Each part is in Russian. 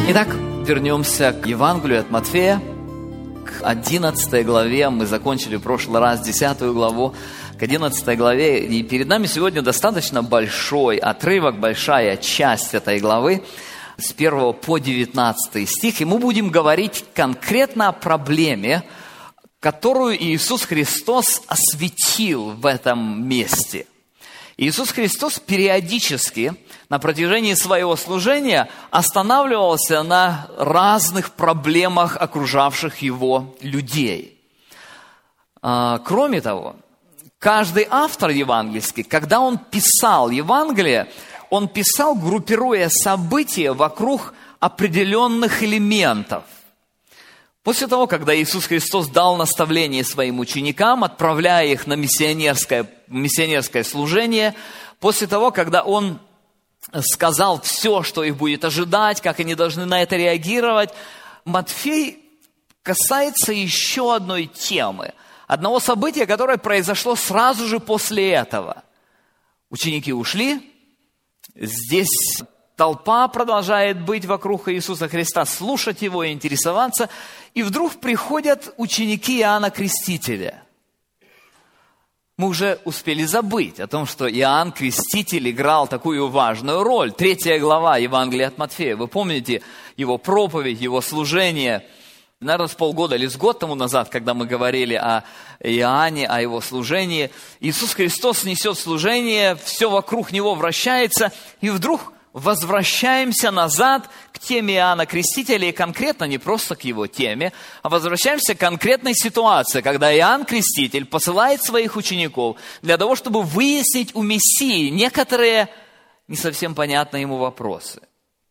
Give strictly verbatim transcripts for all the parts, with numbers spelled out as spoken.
Итак, вернемся к Евангелию от Матфея, к одиннадцатой главе. Мы закончили в прошлый раз десятую главу, к одиннадцатой главе. И перед нами сегодня достаточно большой отрывок, большая часть этой главы, с первого по девятнадцатый стих. И мы будем говорить конкретно о проблеме, которую Иисус Христос осветил в этом месте. Иисус Христос периодически на протяжении своего служения останавливался на разных проблемах окружавших его людей. Кроме того, каждый автор евангельский, когда он писал Евангелие, он писал, группируя события вокруг определенных элементов. После того, когда Иисус Христос дал наставление своим ученикам, отправляя их на миссионерское, миссионерское служение, после того, когда Он сказал все, что их будет ожидать, как они должны на это реагировать, Матфей касается еще одной темы, одного события, которое произошло сразу же после этого. Ученики ушли, здесь толпа продолжает быть вокруг Иисуса Христа, слушать Его и интересоваться. И вдруг приходят ученики Иоанна Крестителя. Мы уже успели забыть о том, что Иоанн Креститель играл такую важную роль. Третья глава Евангелия от Матфея. Вы помните его проповедь, его служение. Наверное, с полгода или с год тому назад, когда мы говорили о Иоанне, о его служении. Иисус Христос несет служение, все вокруг него вращается, и вдруг возвращаемся назад к теме Иоанна Крестителя, и конкретно не просто к его теме, а возвращаемся к конкретной ситуации, когда Иоанн Креститель посылает своих учеников для того, чтобы выяснить у Мессии некоторые не совсем понятные ему вопросы.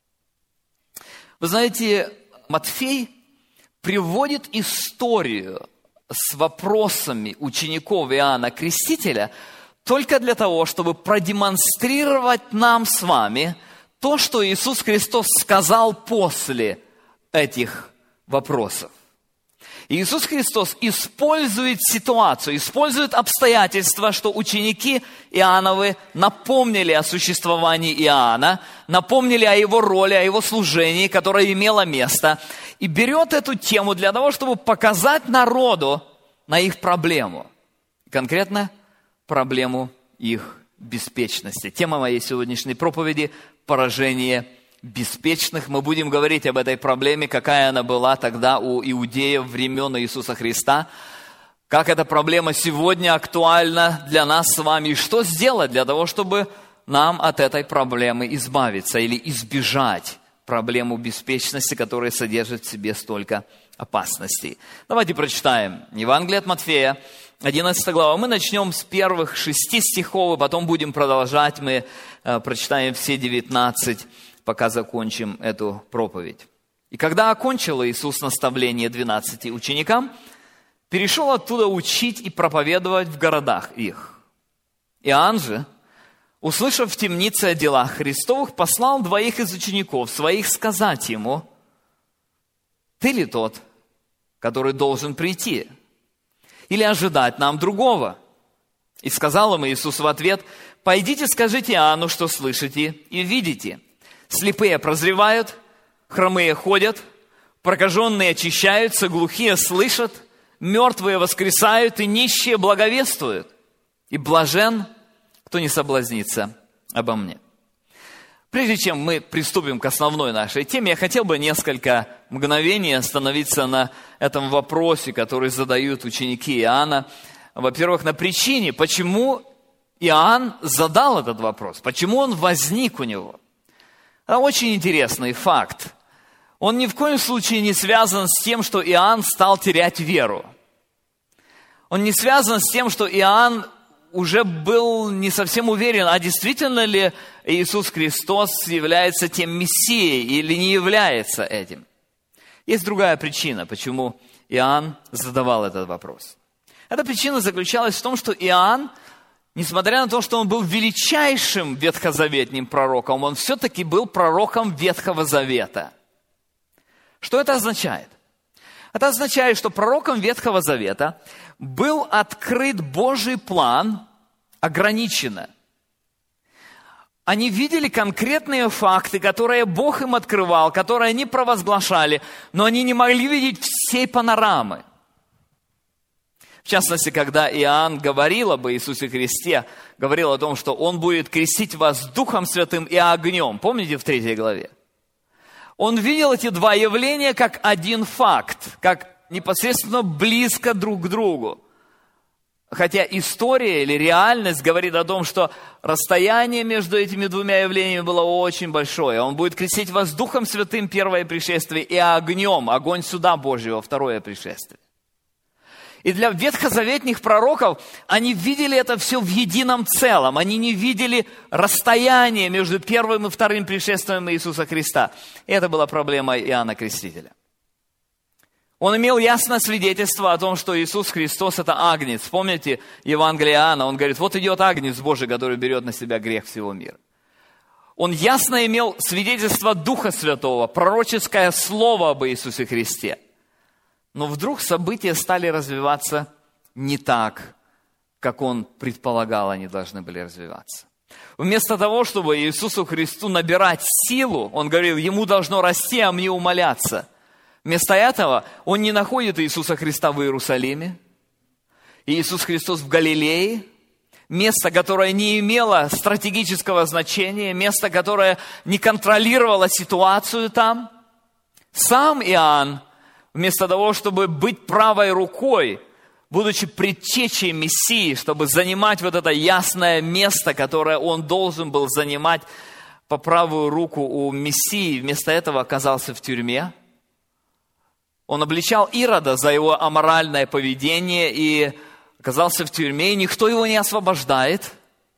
Вы знаете, Матфей приводит историю с вопросами учеников Иоанна Крестителя только для того, чтобы продемонстрировать нам с вами то, что Иисус Христос сказал после этих вопросов. Иисус Христос использует ситуацию, использует обстоятельства, что ученики Иоанновы напомнили о существовании Иоанна, напомнили о его роли, о его служении, которое имело место, и берет эту тему для того, чтобы показать народу на их проблему. Конкретно проблему их беспечности. Тема моей сегодняшней проповеди – поражение беспечных. Мы будем говорить об этой проблеме, какая она была тогда у иудеев времен Иисуса Христа, как эта проблема сегодня актуальна для нас с вами, и что сделать для того, чтобы нам от этой проблемы избавиться или избежать проблему беспечности, которая содержит в себе столько опасностей. Давайте прочитаем Евангелие от Матфея, одиннадцатая глава. Мы начнем с первых шести стихов, и потом будем продолжать. Мы э, прочитаем все девятнадцать, пока закончим эту проповедь. «И когда окончил Иисус наставление двенадцати ученикам, перешел оттуда учить и проповедовать в городах их. Иоанн же, услышав в темнице о делах Христовых, послал двоих из учеников своих сказать ему: „Ты ли тот, который должен прийти? Или ожидать нам другого?“ И сказал им Иисус в ответ: „Пойдите, скажите Иоанну, что слышите и видите. Слепые прозревают, хромые ходят, прокаженные очищаются, глухие слышат, мертвые воскресают, и нищие благовествуют. И блажен, кто не соблазнится обо мне“». Прежде чем мы приступим к основной нашей теме, я хотел бы несколько мгновений остановиться на этом вопросе, который задают ученики Иоанна. Во-первых, на причине, почему Иоанн задал этот вопрос, почему он возник у него. Это очень интересный факт. Он ни в коем случае не связан с тем, что Иоанн стал терять веру. Он не связан с тем, что Иоанн уже был не совсем уверен, а действительно ли Иисус Христос является тем Мессией или не является этим. Есть другая причина, почему Иоанн задавал этот вопрос. Эта причина заключалась в том, что Иоанн, несмотря на то, что он был величайшим ветхозаветным пророком, он все-таки был пророком Ветхого Завета. Что это означает? Это означает, что пророком Ветхого Завета был открыт Божий план ограниченно. Они видели конкретные факты, которые Бог им открывал, которые они провозглашали, но они не могли видеть всей панорамы. В частности, когда Иоанн говорил об Иисусе Христе, говорил о том, что Он будет крестить вас Духом Святым и огнем. Помните в третьей главе? Он видел эти два явления как один факт, как непосредственно близко друг к другу. Хотя история или реальность говорит о том, что расстояние между этими двумя явлениями было очень большое. Он будет крестить вас Духом Святым, первое пришествие, и огнем, огонь суда Божьего, второе пришествие. И для ветхозаветных пророков они видели это все в едином целом. Они не видели расстояние между первым и вторым пришествием Иисуса Христа. И это была проблема Иоанна Крестителя. Он имел ясное свидетельство о том, что Иисус Христос – это агнец. Помните Евангелие Иоанна? Он говорит, вот идет агнец Божий, который берет на себя грех всего мира. Он ясно имел свидетельство Духа Святого, пророческое слово об Иисусе Христе. Но вдруг события стали развиваться не так, как он предполагал, они должны были развиваться. Вместо того, чтобы Иисусу Христу набирать силу, он говорил, ему должно расти, а мне умоляться. Вместо этого он не находит Иисуса Христа в Иерусалиме, Иисус Христос в Галилее, место, которое не имело стратегического значения, место, которое не контролировало ситуацию там. Сам Иоанн, вместо того, чтобы быть правой рукой, будучи предтечей Мессии, чтобы занимать вот это ясное место, которое он должен был занимать по правую руку у Мессии, вместо этого оказался в тюрьме. Он обличал Ирода за его аморальное поведение и оказался в тюрьме, и никто его не освобождает.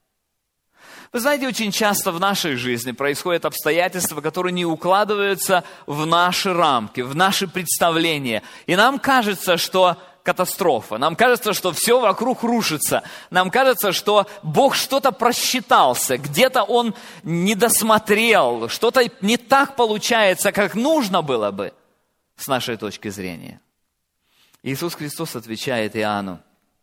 Вы знаете, очень часто в нашей жизни происходят обстоятельства, которые не укладываются в наши рамки, в наши представления. И нам кажется, что катастрофа. Нам кажется, что все вокруг рушится. Нам кажется, что Бог что-то просчитался, где-то Он не досмотрел, что-то не так получается, как нужно было бы с нашей точки зрения. Иисус Христос отвечает Иоанну,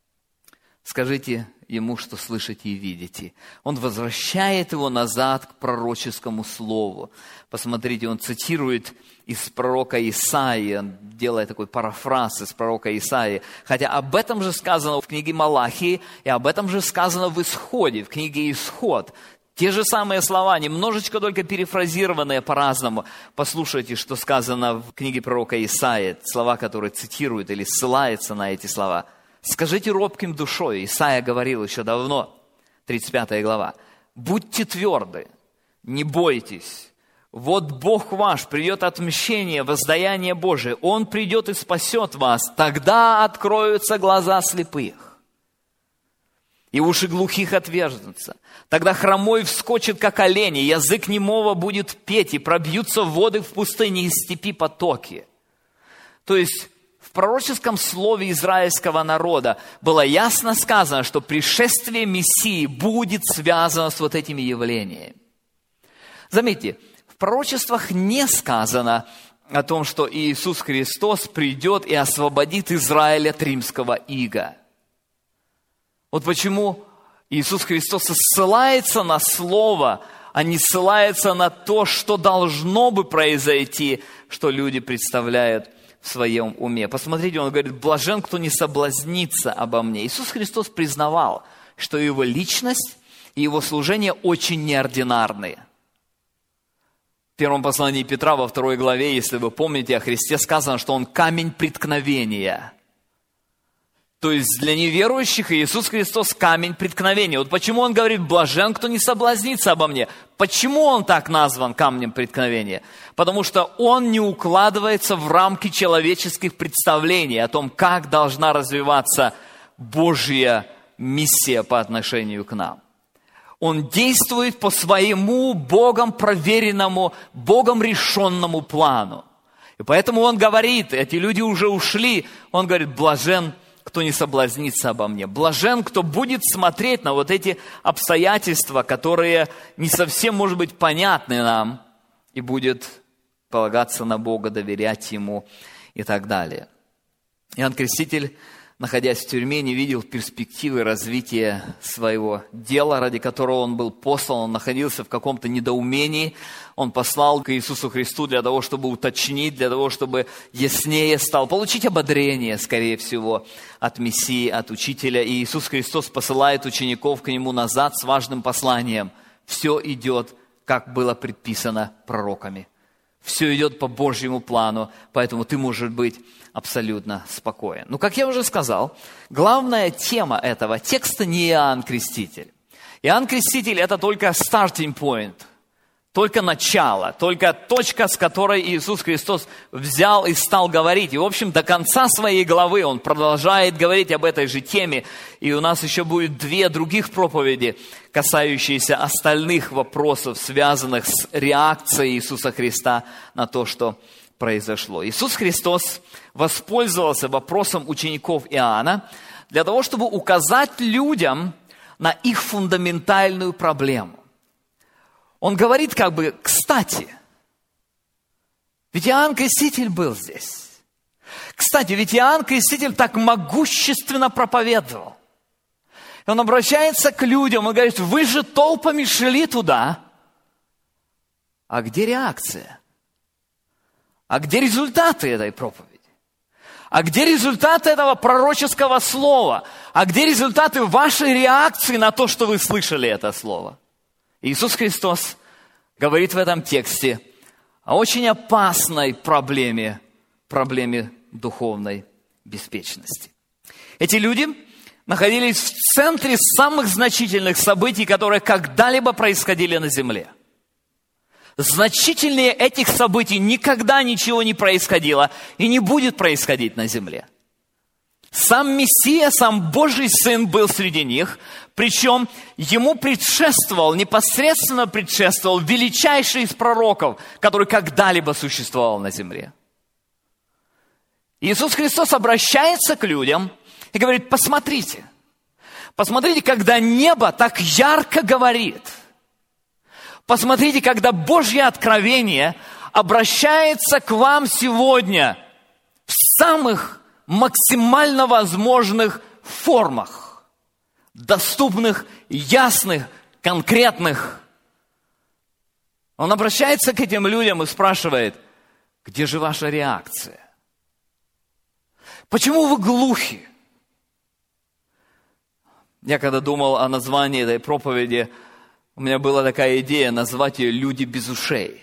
скажите ему, что слышите и видите. Он возвращает его назад к пророческому слову. Посмотрите, он цитирует из пророка Исаии, он делает такой парафраз из пророка Исаии. Хотя об этом же сказано в книге Малахии, и об этом же сказано в Исходе, в книге Исход. Те же самые слова, немножечко только перефразированные по-разному. Послушайте, что сказано в книге пророка Исаии, слова, которые цитируют или ссылаются на эти слова. «Скажите робким душой», Исаия говорил еще давно, тридцать пятая глава, «будьте тверды, не бойтесь, вот Бог ваш, придет отмщение, воздаяние Божие, Он придет и спасет вас, тогда откроются глаза слепых, и уши глухих отвержутся. Тогда хромой вскочит, как олень, и язык немого будет петь, и пробьются воды в пустыне, и степи потоки». То есть в пророческом слове израильского народа было ясно сказано, что пришествие Мессии будет связано с вот этими явлениями. Заметьте, в пророчествах не сказано о том, что Иисус Христос придет и освободит Израиль от римского ига. Вот почему Иисус Христос ссылается на Слово, а не ссылается на то, что должно бы произойти, что люди представляют в своем уме. Посмотрите, он говорит, блажен, кто не соблазнится обо мне. Иисус Христос признавал, что его личность и его служение очень неординарные. В первом послании Петра, во второй главе, если вы помните, о Христе сказано, что он камень преткновения. То есть для неверующих Иисус Христос камень преткновения. Вот почему он говорит, блажен, кто не соблазнится обо мне. Почему он так назван камнем преткновения? Потому что он не укладывается в рамки человеческих представлений о том, как должна развиваться Божья миссия по отношению к нам. Он действует по своему Богом проверенному, Богом решенному плану. И поэтому он говорит, эти люди уже ушли, он говорит, блажен, кто не соблазнится обо мне. Блажен, кто будет смотреть на вот эти обстоятельства, которые не совсем, может быть, понятны нам, и будет полагаться на Бога, доверять Ему и так далее. Иоанн Креститель находясь в тюрьме, не видел перспективы развития своего дела, ради которого он был послан. Он находился в каком-то недоумении. Он послал к Иисусу Христу для того, чтобы уточнить, для того, чтобы яснее стал, получить ободрение, скорее всего, от Мессии, от Учителя. И Иисус Христос посылает учеников к Нему назад с важным посланием. Все идет, как было предписано пророками. Все идет по Божьему плану, поэтому ты можешь быть абсолютно спокоен. Ну, как я уже сказал, главная тема этого текста не Иоанн Креститель. Иоанн Креститель – это только starting point, только начало, только точка, с которой Иисус Христос взял и стал говорить. И, в общем, до конца своей главы Он продолжает говорить об этой же теме. И у нас еще будет две других проповеди, касающиеся остальных вопросов, связанных с реакцией Иисуса Христа на то, что произошло. Иисус Христос воспользовался вопросом учеников Иоанна для того, чтобы указать людям на их фундаментальную проблему. Он говорит как бы, кстати, ведь Иоанн Креститель был здесь. Кстати, ведь Иоанн Креститель так могущественно проповедовал. И он обращается к людям, он говорит, вы же толпами шли туда. А где реакция? А где результаты этой проповеди? А где результаты этого пророческого слова? А где результаты вашей реакции на то, что вы слышали это слово? Иисус Христос говорит в этом тексте о очень опасной проблеме, проблеме духовной беспечности. Эти люди находились в центре самых значительных событий, которые когда-либо происходили на земле. Значительнее этих событий никогда ничего не происходило и не будет происходить на земле. Сам Мессия, сам Божий Сын был среди них, причем ему предшествовал, непосредственно предшествовал величайший из пророков, который когда-либо существовал на земле. Иисус Христос обращается к людям и говорит, посмотрите, посмотрите, когда небо так ярко говорит. Посмотрите, когда Божье откровение обращается к вам сегодня в самых максимально возможных формах, доступных, ясных, конкретных. Он обращается к этим людям и спрашивает, где же ваша реакция? Почему вы глухи? Я когда думал о названии этой проповеди, у меня была такая идея назвать ее «Люди без ушей».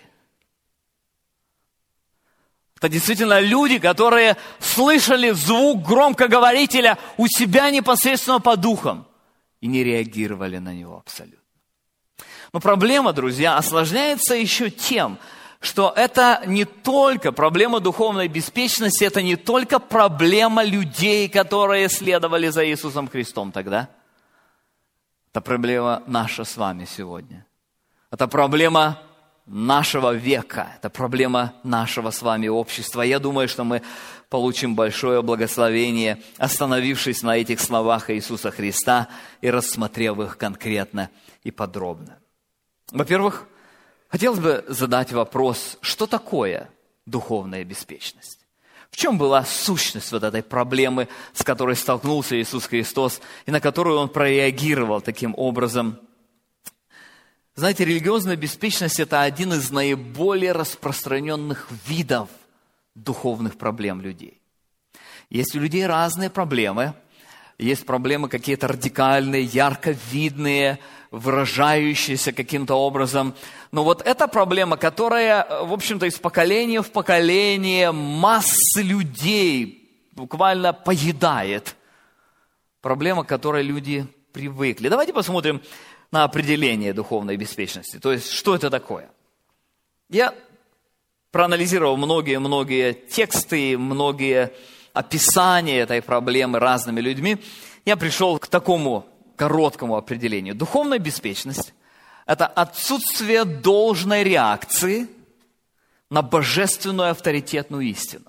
Это действительно люди, которые слышали звук громкоговорителя у себя непосредственно по духам и не реагировали на него абсолютно. Но проблема, друзья, осложняется еще тем, что это не только проблема духовной беспечности, это не только проблема людей, которые следовали за Иисусом Христом тогда. Это проблема наша с вами сегодня. Это проблема нашего века. Это проблема нашего с вами общества. Я думаю, что мы получим большое благословение, остановившись на этих словах Иисуса Христа и рассмотрев их конкретно и подробно. Во-первых, хотелось бы задать вопрос, что такое духовная беспечность? В чем была сущность вот этой проблемы, с которой столкнулся Иисус Христос, и на которую Он прореагировал таким образом? Знаете, религиозная беспечность – это один из наиболее распространенных видов духовных проблем людей. Есть у людей разные проблемы. Есть проблемы какие-то радикальные, ярко видные, выражающиеся каким-то образом. Но вот эта проблема, которая, в общем-то, из поколения в поколение массы людей буквально поедает. Проблема, к которой люди привыкли. Давайте посмотрим на определение духовной беспечности. То есть, что это такое? Я проанализировал многие-многие тексты, многие описания этой проблемы разными людьми. Я пришел к такому короткому определению. Духовная беспечность – это отсутствие должной реакции на божественную авторитетную истину.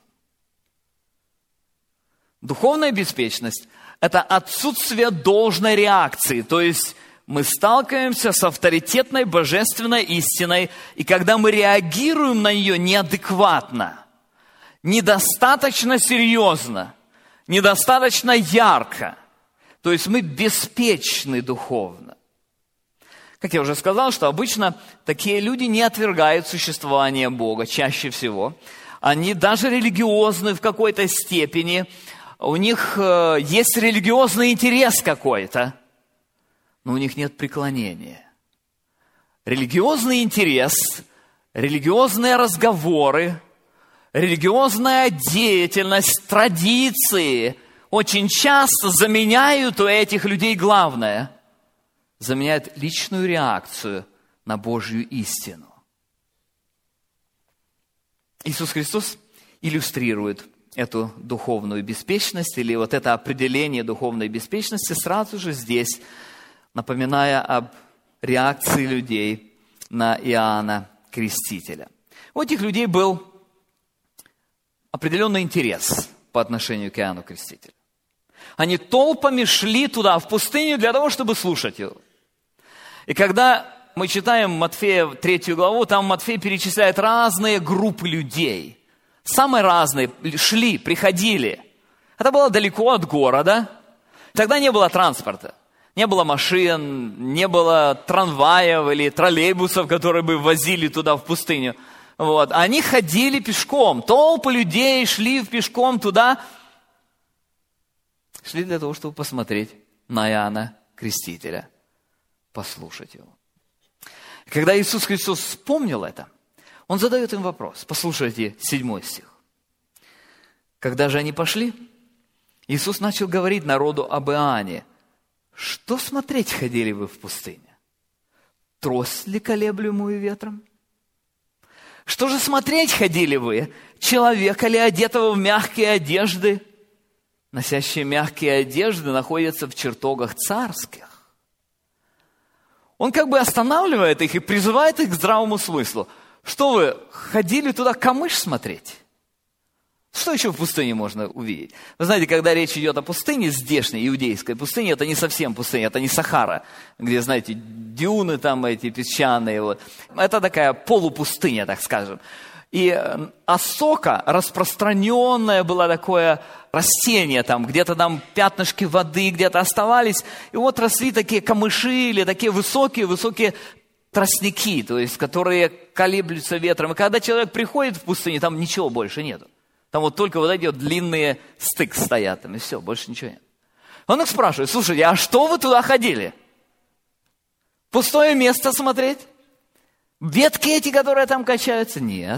Духовная беспечность – это отсутствие должной реакции, то есть мы сталкиваемся с авторитетной божественной истиной, и когда мы реагируем на нее неадекватно, недостаточно серьезно, недостаточно ярко. То есть мы беспечны духовно. Как я уже сказал, что обычно такие люди не отвергают существование Бога чаще всего. Они даже религиозны в какой-то степени. У них э, есть религиозный интерес какой-то, но у них нет преклонения. Религиозный интерес, религиозные разговоры, религиозная деятельность, традиции очень часто заменяют у этих людей главное. Заменяют личную реакцию на Божью истину. Иисус Христос иллюстрирует эту духовную беспечность или вот это определение духовной беспечности сразу же здесь, напоминая об реакции людей на Иоанна Крестителя. У этих людей был определенный интерес по отношению к Иоанну Крестителю. Они толпами шли туда, в пустыню, для того, чтобы слушать его. И когда мы читаем Матфея третью главу, там Матфей перечисляет разные группы людей. Самые разные шли, приходили. Это было далеко от города. Тогда не было транспорта. Не было машин, не было трамваев или троллейбусов, которые бы возили туда, в пустыню. Вот. Они ходили пешком. Толпы людей шли пешком туда. Шли для того, чтобы посмотреть на Иоанна Крестителя, послушать его. Когда Иисус Христос вспомнил это, Он задает им вопрос. Послушайте седьмой стих. Когда же они пошли, Иисус начал говорить народу об Иоанне. Что смотреть ходили вы в пустыне? Трость ли колеблемую ветром? Что же смотреть ходили вы? Человека ли, одетого в мягкие одежды? Носящие мягкие одежды находятся в чертогах царских. Он как бы останавливает их и призывает их к здравому смыслу. Что вы, ходили туда камыш смотреть? Что еще в пустыне можно увидеть? Вы знаете, когда речь идет о пустыне, здешней, иудейской пустыне, это не совсем пустыня, это не Сахара, где, знаете, дюны там эти песчаные. Вот. Это такая полупустыня, так скажем. И осока, распространенное было такое растение, там, где-то там пятнышки воды где-то оставались, и вот росли такие камыши или такие высокие-высокие тростники, то есть, которые колеблются ветром. И когда человек приходит в пустыню, там ничего больше нету. Там вот только вот эти вот длинные стык стоят, там, и все, больше ничего нет. Он их спрашивает: слушайте, а что вы туда ходили? Пустое место смотреть? Ветки эти, которые там качаются? Нет.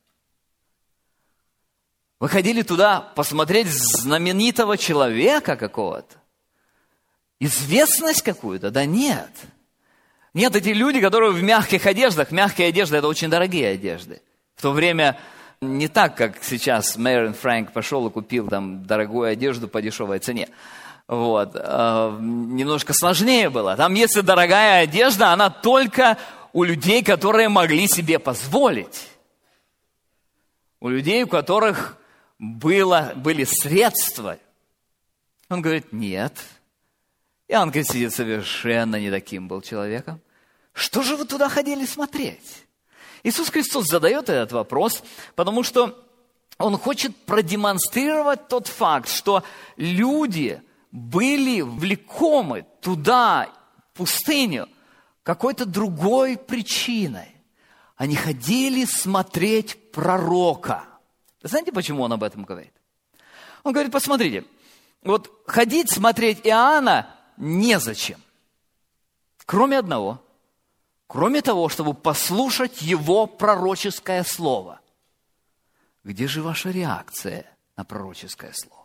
Вы ходили туда посмотреть знаменитого человека какого-то? Известность какую-то? Да нет. Нет, эти люди, которые в мягких одеждах, мягкие одежды – это очень дорогие одежды. В то время не так, как сейчас Мэрин Фрэнк пошел и купил там дорогую одежду по дешевой цене. Вот. А, немножко сложнее было. Там, если дорогая одежда, она только у людей, которые могли себе позволить. У людей, у которых было, были средства. Он говорит: нет. Иоанн Креститель совершенно не таким был человеком. Что же вы туда ходили смотреть? Иисус Христос задает этот вопрос, потому что Он хочет продемонстрировать тот факт, что люди были влекомы туда, в пустыню, какой-то другой причиной. Они ходили смотреть пророка. Знаете, почему Он об этом говорит? Он говорит: посмотрите, вот ходить смотреть Иоанна незачем. Кроме одного. Кроме того, чтобы послушать его пророческое слово. Где же ваша реакция на пророческое слово?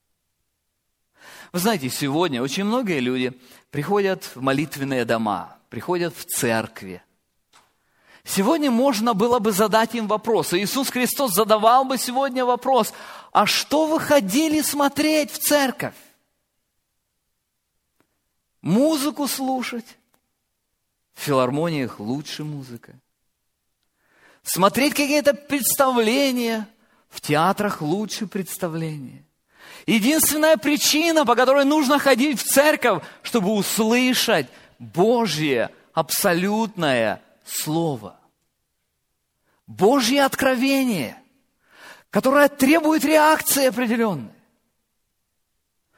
Вы знаете, сегодня очень многие люди приходят в молитвенные дома, приходят в церкви. Сегодня можно было бы задать им вопрос. И Иисус Христос задавал бы сегодня вопрос: а что вы ходили смотреть в церковь? Музыку слушать? В филармониях лучше музыка. Смотреть какие-то представления? В театрах лучше представления. Единственная причина, по которой нужно ходить в церковь, чтобы услышать Божье абсолютное Слово. Божье откровение, которое требует реакции определенной.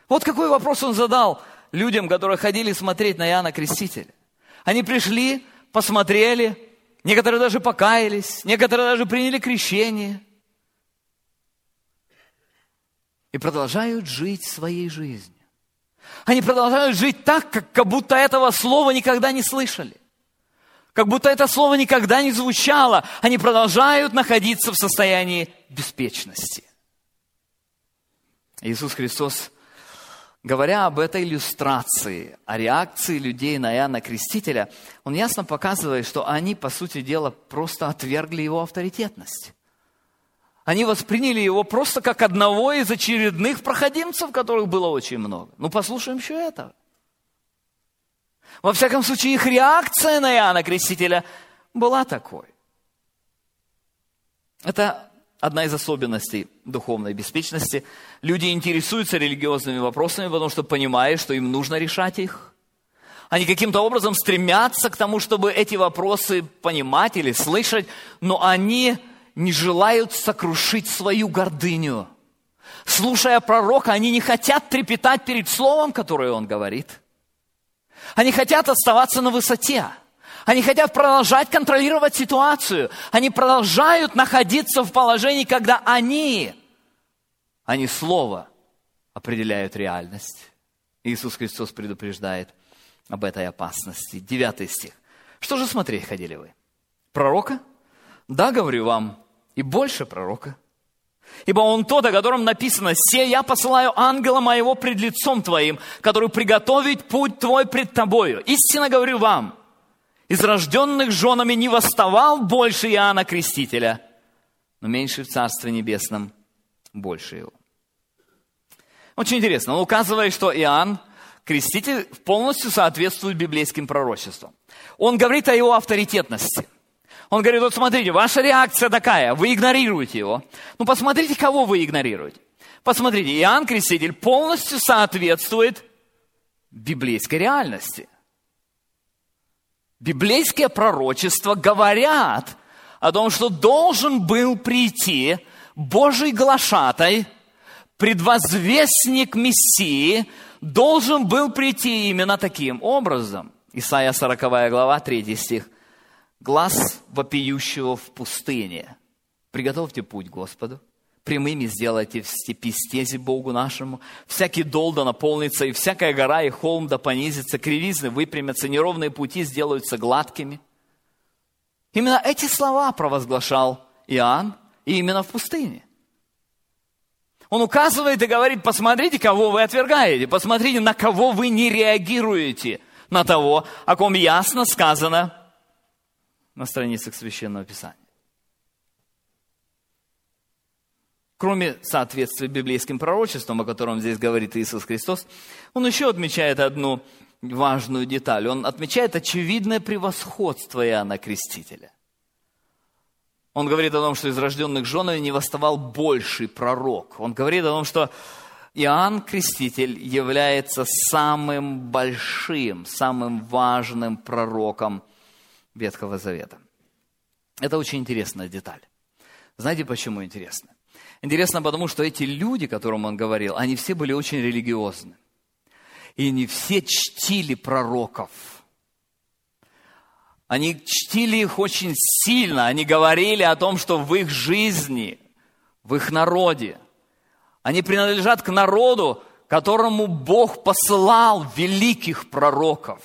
Вот какой вопрос он задал людям, которые ходили смотреть на Иоанна Крестителя. Они пришли, посмотрели, некоторые даже покаялись, некоторые даже приняли крещение. И продолжают жить своей жизнью. Они продолжают жить так, как, как будто этого слова никогда не слышали. Как будто это слово никогда не звучало. Они продолжают находиться в состоянии беспечности. Иисус Христос, говоря об этой иллюстрации, о реакции людей на Иоанна Крестителя, Он ясно показывает, что они, по сути дела, просто отвергли его авторитетность. Они восприняли его просто как одного из очередных проходимцев, которых было очень много. Ну, послушаем еще этого. Во всяком случае, их реакция на Иоанна Крестителя была такой. Это одна из особенностей духовной беспечности. Люди интересуются религиозными вопросами, потому что понимают, что им нужно решать их. Они каким-то образом стремятся к тому, чтобы эти вопросы понимать или слышать, но они не желают сокрушить свою гордыню. Слушая пророка, они не хотят трепетать перед словом, которое он говорит. Они хотят оставаться на высоте. Они хотят продолжать контролировать ситуацию. Они продолжают находиться в положении, когда они, а не слово, определяют реальность. Иисус Христос предупреждает об этой опасности. Девятый стих. Что же смотреть ходили вы? Пророка? Да, говорю вам, и больше пророка. Ибо он тот, о котором написано: «Се я посылаю ангела моего пред лицом твоим, который приготовит путь твой пред тобою. Истинно говорю вам, из рожденных женами не восставал больше Иоанна Крестителя, но меньше в Царстве Небесном больше его». Очень интересно, он указывает, что Иоанн Креститель полностью соответствует библейским пророчествам. Он говорит о его авторитетности. Он говорит: вот смотрите, ваша реакция такая, вы игнорируете его. Ну, посмотрите, кого вы игнорируете. Посмотрите, Иоанн Креститель полностью соответствует библейской реальности. Библейские пророчества говорят о том, что должен был прийти Божий глашатай, предвозвестник Мессии, должен был прийти именно таким образом. Исайя сороковая глава, третий стих. «Глас вопиющего в пустыне. Приготовьте путь Господу, прямыми сделайте в степи стези Богу нашему. Всякий дол да наполнится, и всякая гора и холм да понизится, кривизны выпрямятся, неровные пути сделаются гладкими». Именно эти слова провозглашал Иоанн, и именно в пустыне. Он указывает и говорит: посмотрите, кого вы отвергаете, посмотрите, на кого вы не реагируете, на того, о ком ясно сказано на страницах Священного Писания. Кроме соответствия библейским пророчествам, о котором здесь говорит Иисус Христос, он еще отмечает одну важную деталь. Он отмечает очевидное превосходство Иоанна Крестителя. Он говорит о том, что из рожденных женами не восставал больший пророк. Он говорит о том, что Иоанн Креститель является самым большим, самым важным пророком Ветхого Завета. Это очень интересная деталь. Знаете, почему интересно? Интересно потому, что эти люди, которым он говорил, они все были очень религиозны. И не все чтили пророков. Они чтили их очень сильно. Они говорили о том, что в их жизни, в их народе, они принадлежат к народу, которому Бог посылал великих пророков.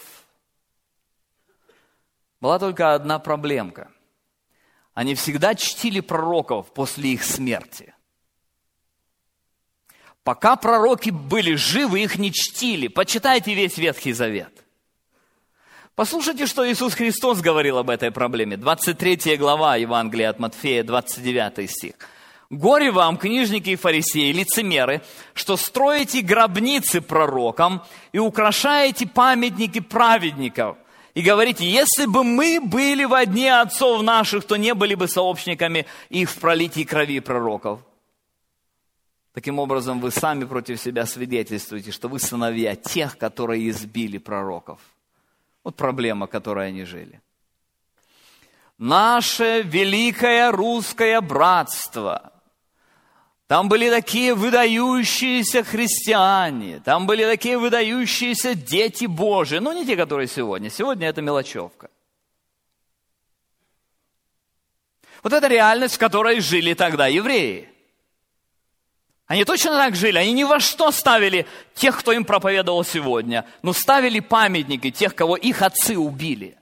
Была только одна проблемка. Они всегда чтили пророков после их смерти. Пока пророки были живы, их не чтили. Почитайте весь Ветхий Завет. Послушайте, что Иисус Христос говорил об этой проблеме. двадцать третья глава Евангелия от Матфея, двадцать девятый стих. «Горе вам, книжники и фарисеи, лицемеры, что строите гробницы пророкам и украшаете памятники праведников. И говорите: если бы мы были во дне отцов наших, то не были бы сообщниками их в пролитии крови пророков». Таким образом, вы сами против себя свидетельствуете, что вы сыновья тех, которые избили пророков. Вот проблема, в которой они жили. Наше великое русское братство Там были такие выдающиеся христиане, там были такие выдающиеся дети Божии, но не те, которые сегодня. Сегодня это мелочевка. Вот это реальность, в которой жили тогда евреи. Они точно так жили, они ни во что ставили тех, кто им проповедовал сегодня, но ставили памятники тех, кого их отцы убили.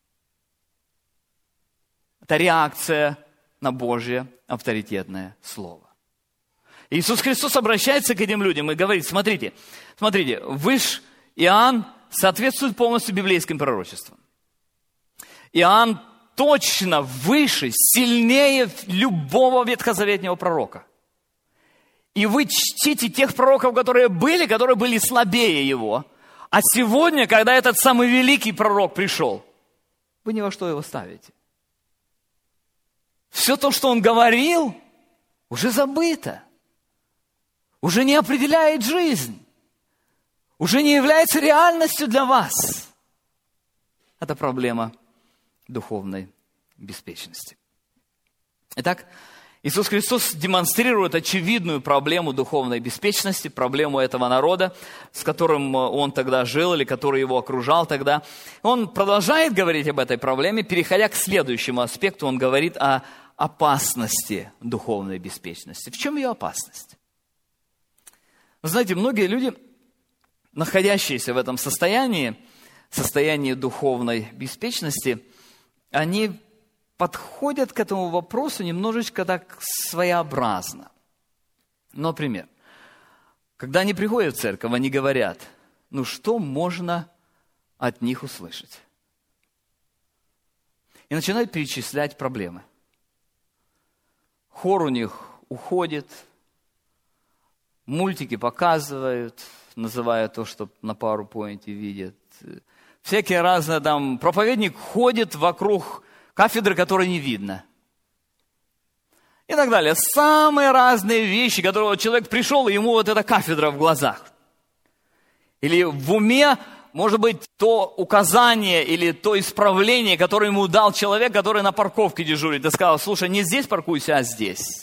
Это реакция на Божье авторитетное слово. Иисус Христос обращается к этим людям и говорит: смотрите, смотрите, вы ж, Иоанн соответствует полностью библейским пророчествам. Иоанн точно выше, сильнее любого ветхозаветного пророка. И вы чтите тех пророков, которые были, которые были слабее его. А сегодня, когда этот самый великий пророк пришел, вы ни во что его ставите. Все то, что он говорил, уже забыто. Уже не определяет жизнь. Уже не является реальностью для вас. Это проблема духовной беспечности. Итак, Иисус Христос демонстрирует очевидную проблему духовной беспечности, проблему этого народа, с которым он тогда жил или который его окружал тогда. Он продолжает говорить об этой проблеме, переходя к следующему аспекту. Он говорит о опасности духовной беспечности. В чем ее опасность? Вы знаете, многие люди, находящиеся в этом состоянии, состоянии духовной беспечности, они подходят к этому вопросу немножечко так своеобразно. Например, когда они приходят в церковь, они говорят: ну что можно от них услышать? И начинают перечислять проблемы. Хор у них уходит, мультики показывают, называя то, что на PowerPoint видят. Всякие разные там, проповедник ходит вокруг кафедры, которой не видно. И так далее. Самые разные вещи, которые человек пришел, и ему вот эта кафедра в глазах. Или в уме, может быть, то указание или то исправление, которое ему дал человек, который на парковке дежурит, и сказал: слушай, не здесь паркуйся, а здесь.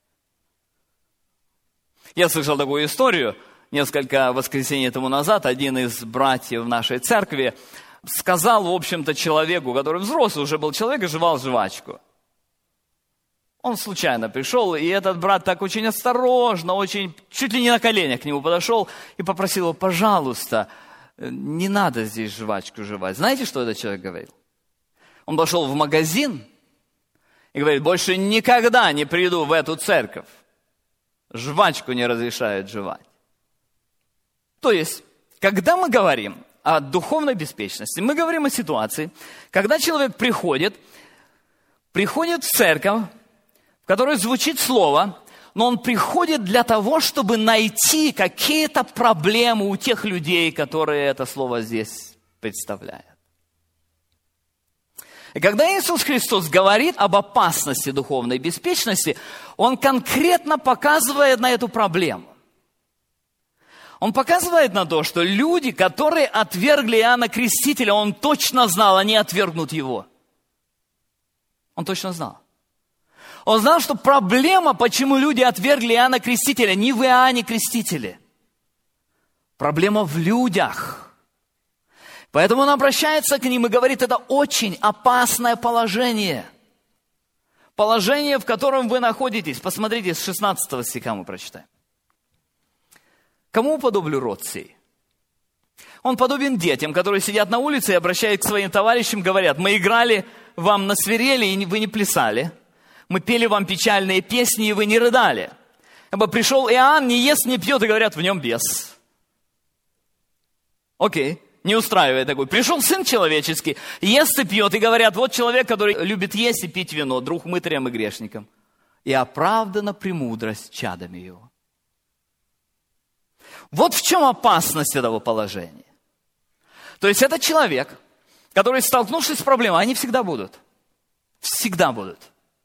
Я слышал такую историю несколько воскресений тому назад. Один из братьев нашей церкви сказал, в общем-то, человеку, который взрослый уже был человек и жевал жвачку. Он случайно пришел, и этот брат так очень осторожно, очень, чуть ли не на коленях к нему подошел и попросил его: пожалуйста, не надо здесь жвачку жевать. Знаете, что этот человек говорил? Он пошел в магазин и говорит: больше никогда не приду в эту церковь. Жвачку не разрешают жевать. То есть, когда мы говорим о духовной беспечности, мы говорим о ситуации, когда человек приходит, приходит в церковь, в которой звучит слово, но он приходит для того, чтобы найти какие-то проблемы у тех людей, которые это слово здесь представляют. И когда Иисус Христос говорит об опасности духовной беспечности, Он конкретно показывает на эту проблему. Он показывает на то, что люди, которые отвергли Иоанна Крестителя, Он точно знал, они отвергнут Его. Он точно знал. Он знал, что проблема, почему люди отвергли Иоанна Крестителя, не в Иоанне Крестителе. Проблема в людях. Поэтому он обращается к ним и говорит: это очень опасное положение. Положение, в котором вы находитесь. Посмотрите, с шестнадцатого стиха мы прочитаем. Кому подоблю род сей? Он подобен детям, которые сидят на улице и, обращаясь к своим товарищам, говорят: мы играли вам на свирели, и вы не плясали. Мы пели вам печальные песни, и вы не рыдали. Ибо пришел Иоанн, не ест, не пьет, и говорят: в нем бес. Окей. Не устраивает такой. Пришел Сын Человеческий, ест и пьет, и говорят: вот человек, который любит есть и пить вино, друг мытарям и грешникам. И оправдана премудрость чадами его. Вот в чем опасность этого положения. То есть это человек, который, столкнувшись с проблемой, они всегда будут. Всегда будут.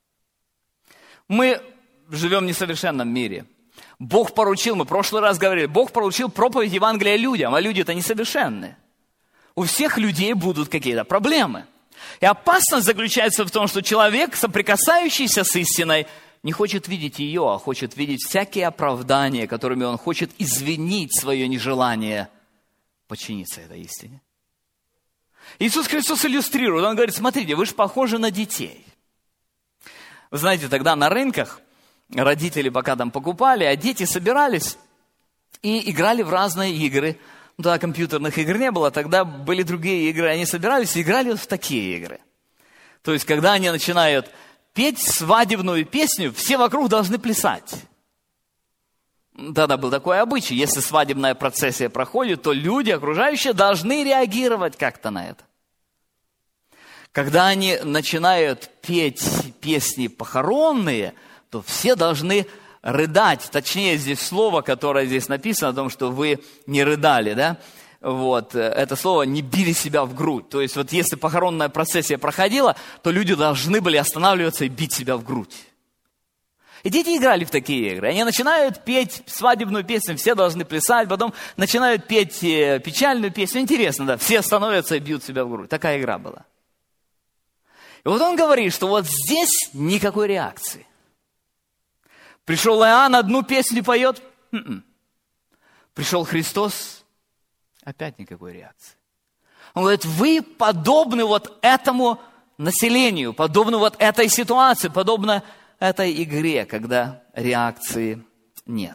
Мы живем в несовершенном мире. Бог поручил, мы в прошлый раз говорили, Бог поручил проповедь Евангелия людям, а люди-то несовершенны. У всех людей будут какие-то проблемы. И опасность заключается в том, что человек, соприкасающийся с истиной, не хочет видеть ее, а хочет видеть всякие оправдания, которыми он хочет извинить свое нежелание подчиниться этой истине. Иисус Христос иллюстрирует, он говорит, смотрите, вы же похожи на детей. Вы знаете, тогда на рынках родители пока там покупали, а дети собирались и играли в разные игры. Ну, тогда компьютерных игр не было, тогда были другие игры. Они собирались и играли вот в такие игры. То есть, когда они начинают петь свадебную песню, все вокруг должны плясать. Тогда был такой обычай. Если свадебная процессия проходит, то люди, окружающие, должны реагировать как-то на это. Когда они начинают петь песни похоронные, то все должны рыдать. Точнее, здесь слово, которое здесь написано, о том, что вы не рыдали, да? Вот, это слово «не били себя в грудь». То есть, вот если похоронная процессия проходила, то люди должны были останавливаться и бить себя в грудь. И дети играли в такие игры. Они начинают петь свадебную песню, все должны плясать, потом начинают петь печальную песню. Интересно, да, все становятся и бьют себя в грудь. Такая игра была. И вот он говорит, что вот здесь никакой реакции. Пришел Иоанн, одну песню поет. М-м. Пришел Христос, опять никакой реакции. Он говорит, вы подобны вот этому населению, подобны вот этой ситуации, подобно этой игре, когда реакции нет.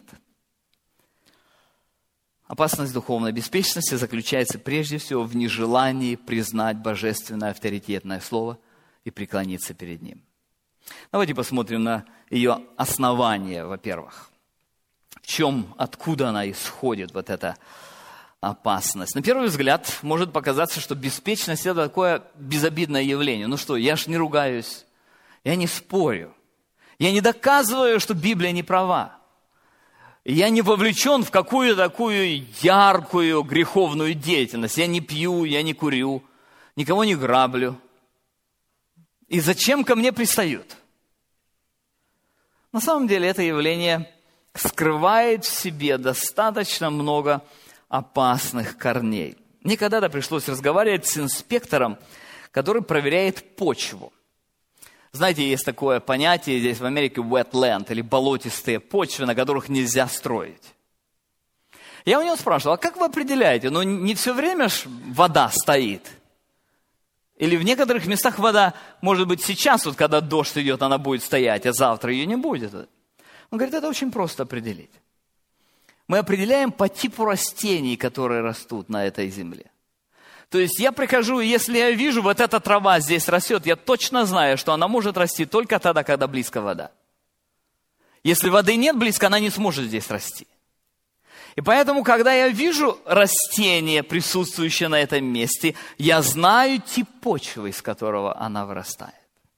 Опасность духовной беспечности заключается прежде всего в нежелании признать божественное авторитетное слово и преклониться перед ним. Давайте посмотрим на ее основание, во-первых. В чем, откуда она исходит, вот эта опасность. На первый взгляд может показаться, что беспечность – это такое безобидное явление. Ну что, я ж не ругаюсь, я не спорю, я не доказываю, что Библия не права. Я не вовлечен в какую-то такую яркую греховную деятельность. Я не пью, я не курю, никого не граблю. И зачем ко мне пристают? На самом деле это явление скрывает в себе достаточно много опасных корней. Мне когда-то пришлось разговаривать с инспектором, который проверяет почву. Знаете, есть такое понятие здесь в Америке wetland, или болотистые почвы, на которых нельзя строить. Я у него спрашивал, а как вы определяете? Ну, не все время ж вода стоит. Или в некоторых местах вода, может быть, сейчас, вот когда дождь идет, она будет стоять, а завтра ее не будет. Он говорит, это очень просто определить. Мы определяем по типу растений, которые растут на этой земле. То есть я прихожу, и если я вижу, вот эта трава здесь растет, я точно знаю, что она может расти только тогда, когда близко вода. Если воды нет близко, она не сможет здесь расти. И поэтому, когда я вижу растение, присутствующее на этом месте, я знаю тип почвы, из которого она вырастает.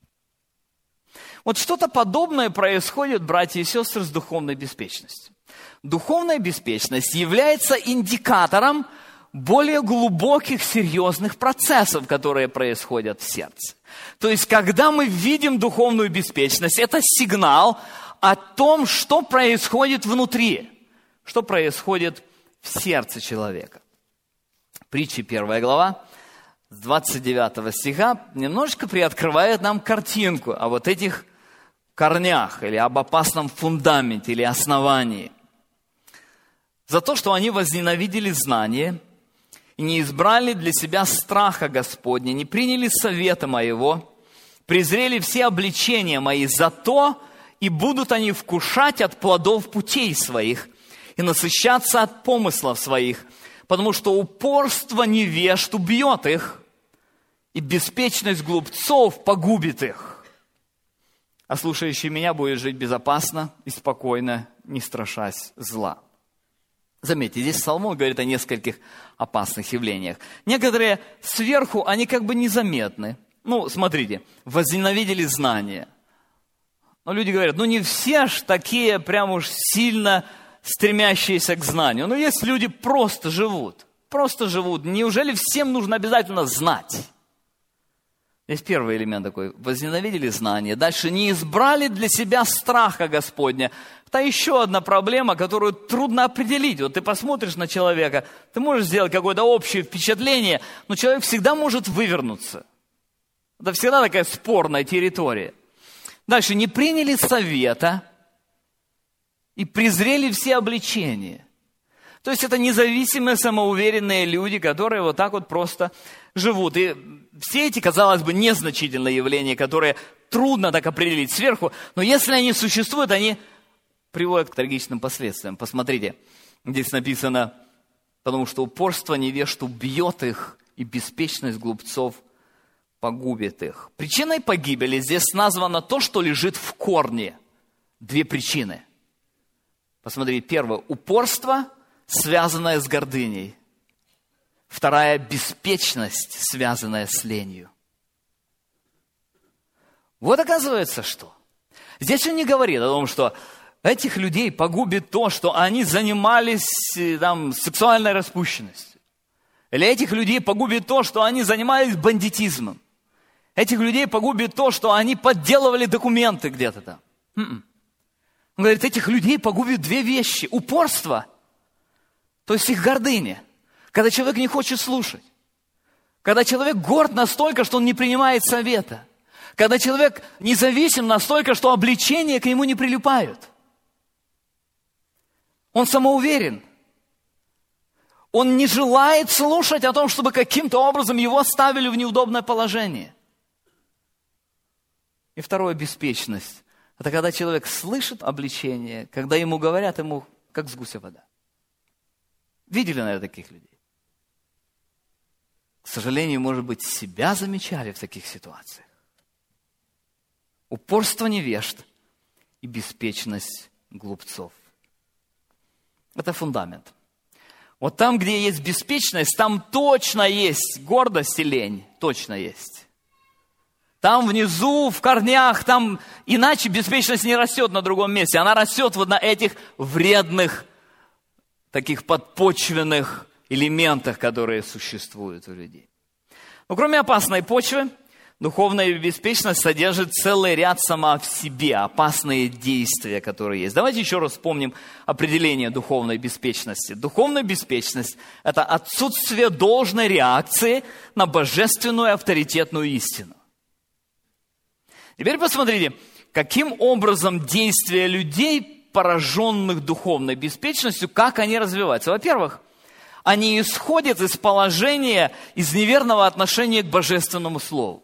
Вот что-то подобное происходит, братья и сестры, с духовной беспечностью. Духовная беспечность является индикатором более глубоких, серьезных процессов, которые происходят в сердце. То есть, когда мы видим духовную беспечность, это сигнал о том, что происходит внутри. Что происходит в сердце человека. Притчи первая глава, с двадцать девятого стиха, немножечко приоткрывает нам картинку о вот этих корнях, или об опасном фундаменте, или основании. За то, что они возненавидели знание, и не избрали для себя страха Господня, не приняли совета моего, презрели все обличения мои, зато и будут они вкушать от плодов путей своих, и насыщаться от помыслов своих, потому что упорство невежд убьет их, и беспечность глупцов погубит их. А слушающий меня будет жить безопасно и спокойно, не страшась зла. Заметьте, здесь Соломон говорит о нескольких опасных явлениях. Некоторые сверху, они как бы незаметны. Ну, смотрите, возненавидели знания. Но люди говорят, ну не все ж такие прям уж сильно стремящиеся к знанию. Но есть люди просто живут, просто живут. Неужели всем нужно обязательно знать? Здесь первый элемент такой. Возненавидели знания. Дальше не избрали для себя страха Господня. Это еще одна проблема, которую трудно определить. Вот ты посмотришь на человека, ты можешь сделать какое-то общее впечатление, но человек всегда может вывернуться. Это всегда такая спорная территория. Дальше, не приняли совета и презрели все обличения. То есть это независимые, самоуверенные люди, которые вот так вот просто живут. И все эти, казалось бы, незначительные явления, которые трудно так определить сверху, но если они существуют, они приводят к трагичным последствиям. Посмотрите, здесь написано, потому что упорство невежд убьет их, и беспечность глупцов погубит их. Причиной погибели здесь названо то, что лежит в корне. Две причины. Посмотри, первое, упорство, связанное с гордыней. Вторая, беспечность, связанная с ленью. Вот оказывается, что. Здесь он не говорит о том, что этих людей погубит то, что они занимались там, сексуальной распущенностью. Или этих людей погубит то, что они занимались бандитизмом. Этих людей погубит то, что они подделывали документы где-то там. Он говорит, этих людей погубит две вещи. Упорство, то есть их гордыня. Когда человек не хочет слушать. Когда человек горд настолько, что он не принимает совета. Когда человек независим настолько, что обличения к нему не прилипают. Он самоуверен. Он не желает слушать о том, чтобы каким-то образом его ставили в неудобное положение. И второе, беспечность. Это когда человек слышит обличение, когда ему говорят, ему как с гуся вода. Видели, наверное, таких людей? К сожалению, может быть, себя замечали в таких ситуациях. Упорство невежд и беспечность глупцов. Это фундамент. Вот там, где есть беспечность, там точно есть гордость и лень. Точно есть. Там внизу, в корнях, там иначе беспечность не растет на другом месте. Она растет вот на этих вредных, таких подпочвенных элементах, которые существуют у людей. Но кроме опасной почвы, духовная беспечность содержит целый ряд сама в себе опасные действия, которые есть. Давайте еще раз вспомним определение духовной беспечности. Духовная беспечность – это отсутствие должной реакции на божественную авторитетную истину. Теперь посмотрите, каким образом действия людей, пораженных духовной беспечностью, как они развиваются. Во-первых, они исходят из положения, из неверного отношения к божественному слову.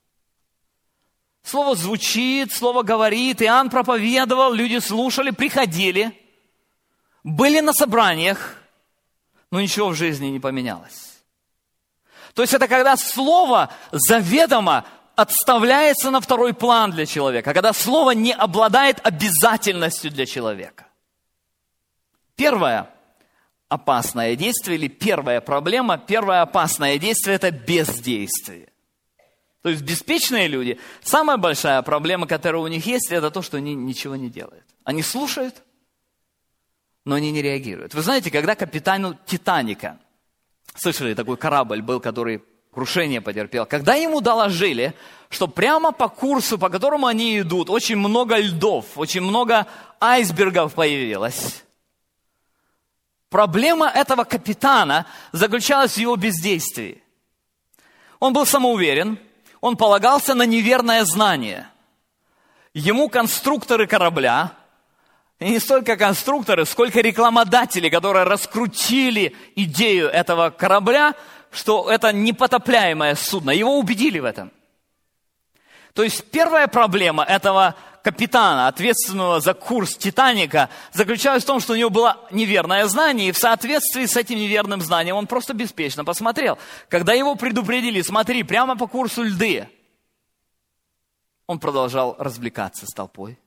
Слово звучит, слово говорит, Иоанн проповедовал, люди слушали, приходили, были на собраниях, но ничего в жизни не поменялось. То есть это когда слово заведомо отставляется на второй план для человека, когда слово не обладает обязательностью для человека. Первое опасное действие или первая проблема, первое опасное действие – это бездействие. То есть беспечные люди, самая большая проблема, которая у них есть, это то, что они ничего не делают. Они слушают, но они не реагируют. Вы знаете, когда капитану Титаника, слышали, такой корабль был, который крушение потерпел, когда ему доложили, что прямо по курсу, по которому они идут, очень много льдов, очень много айсбергов появилось. Проблема этого капитана заключалась в его бездействии. Он был самоуверен, он полагался на неверное знание. Ему конструкторы корабля, и не столько конструкторы, сколько рекламодатели, которые раскрутили идею этого корабля, что это непотопляемое судно. Его убедили в этом. То есть первая проблема этого капитана, ответственного за курс Титаника, заключалась в том, что у него было неверное знание, и в соответствии с этим неверным знанием он просто беспечно посмотрел. Когда его предупредили, смотри, прямо по курсу льды, он продолжал развлекаться с толпой.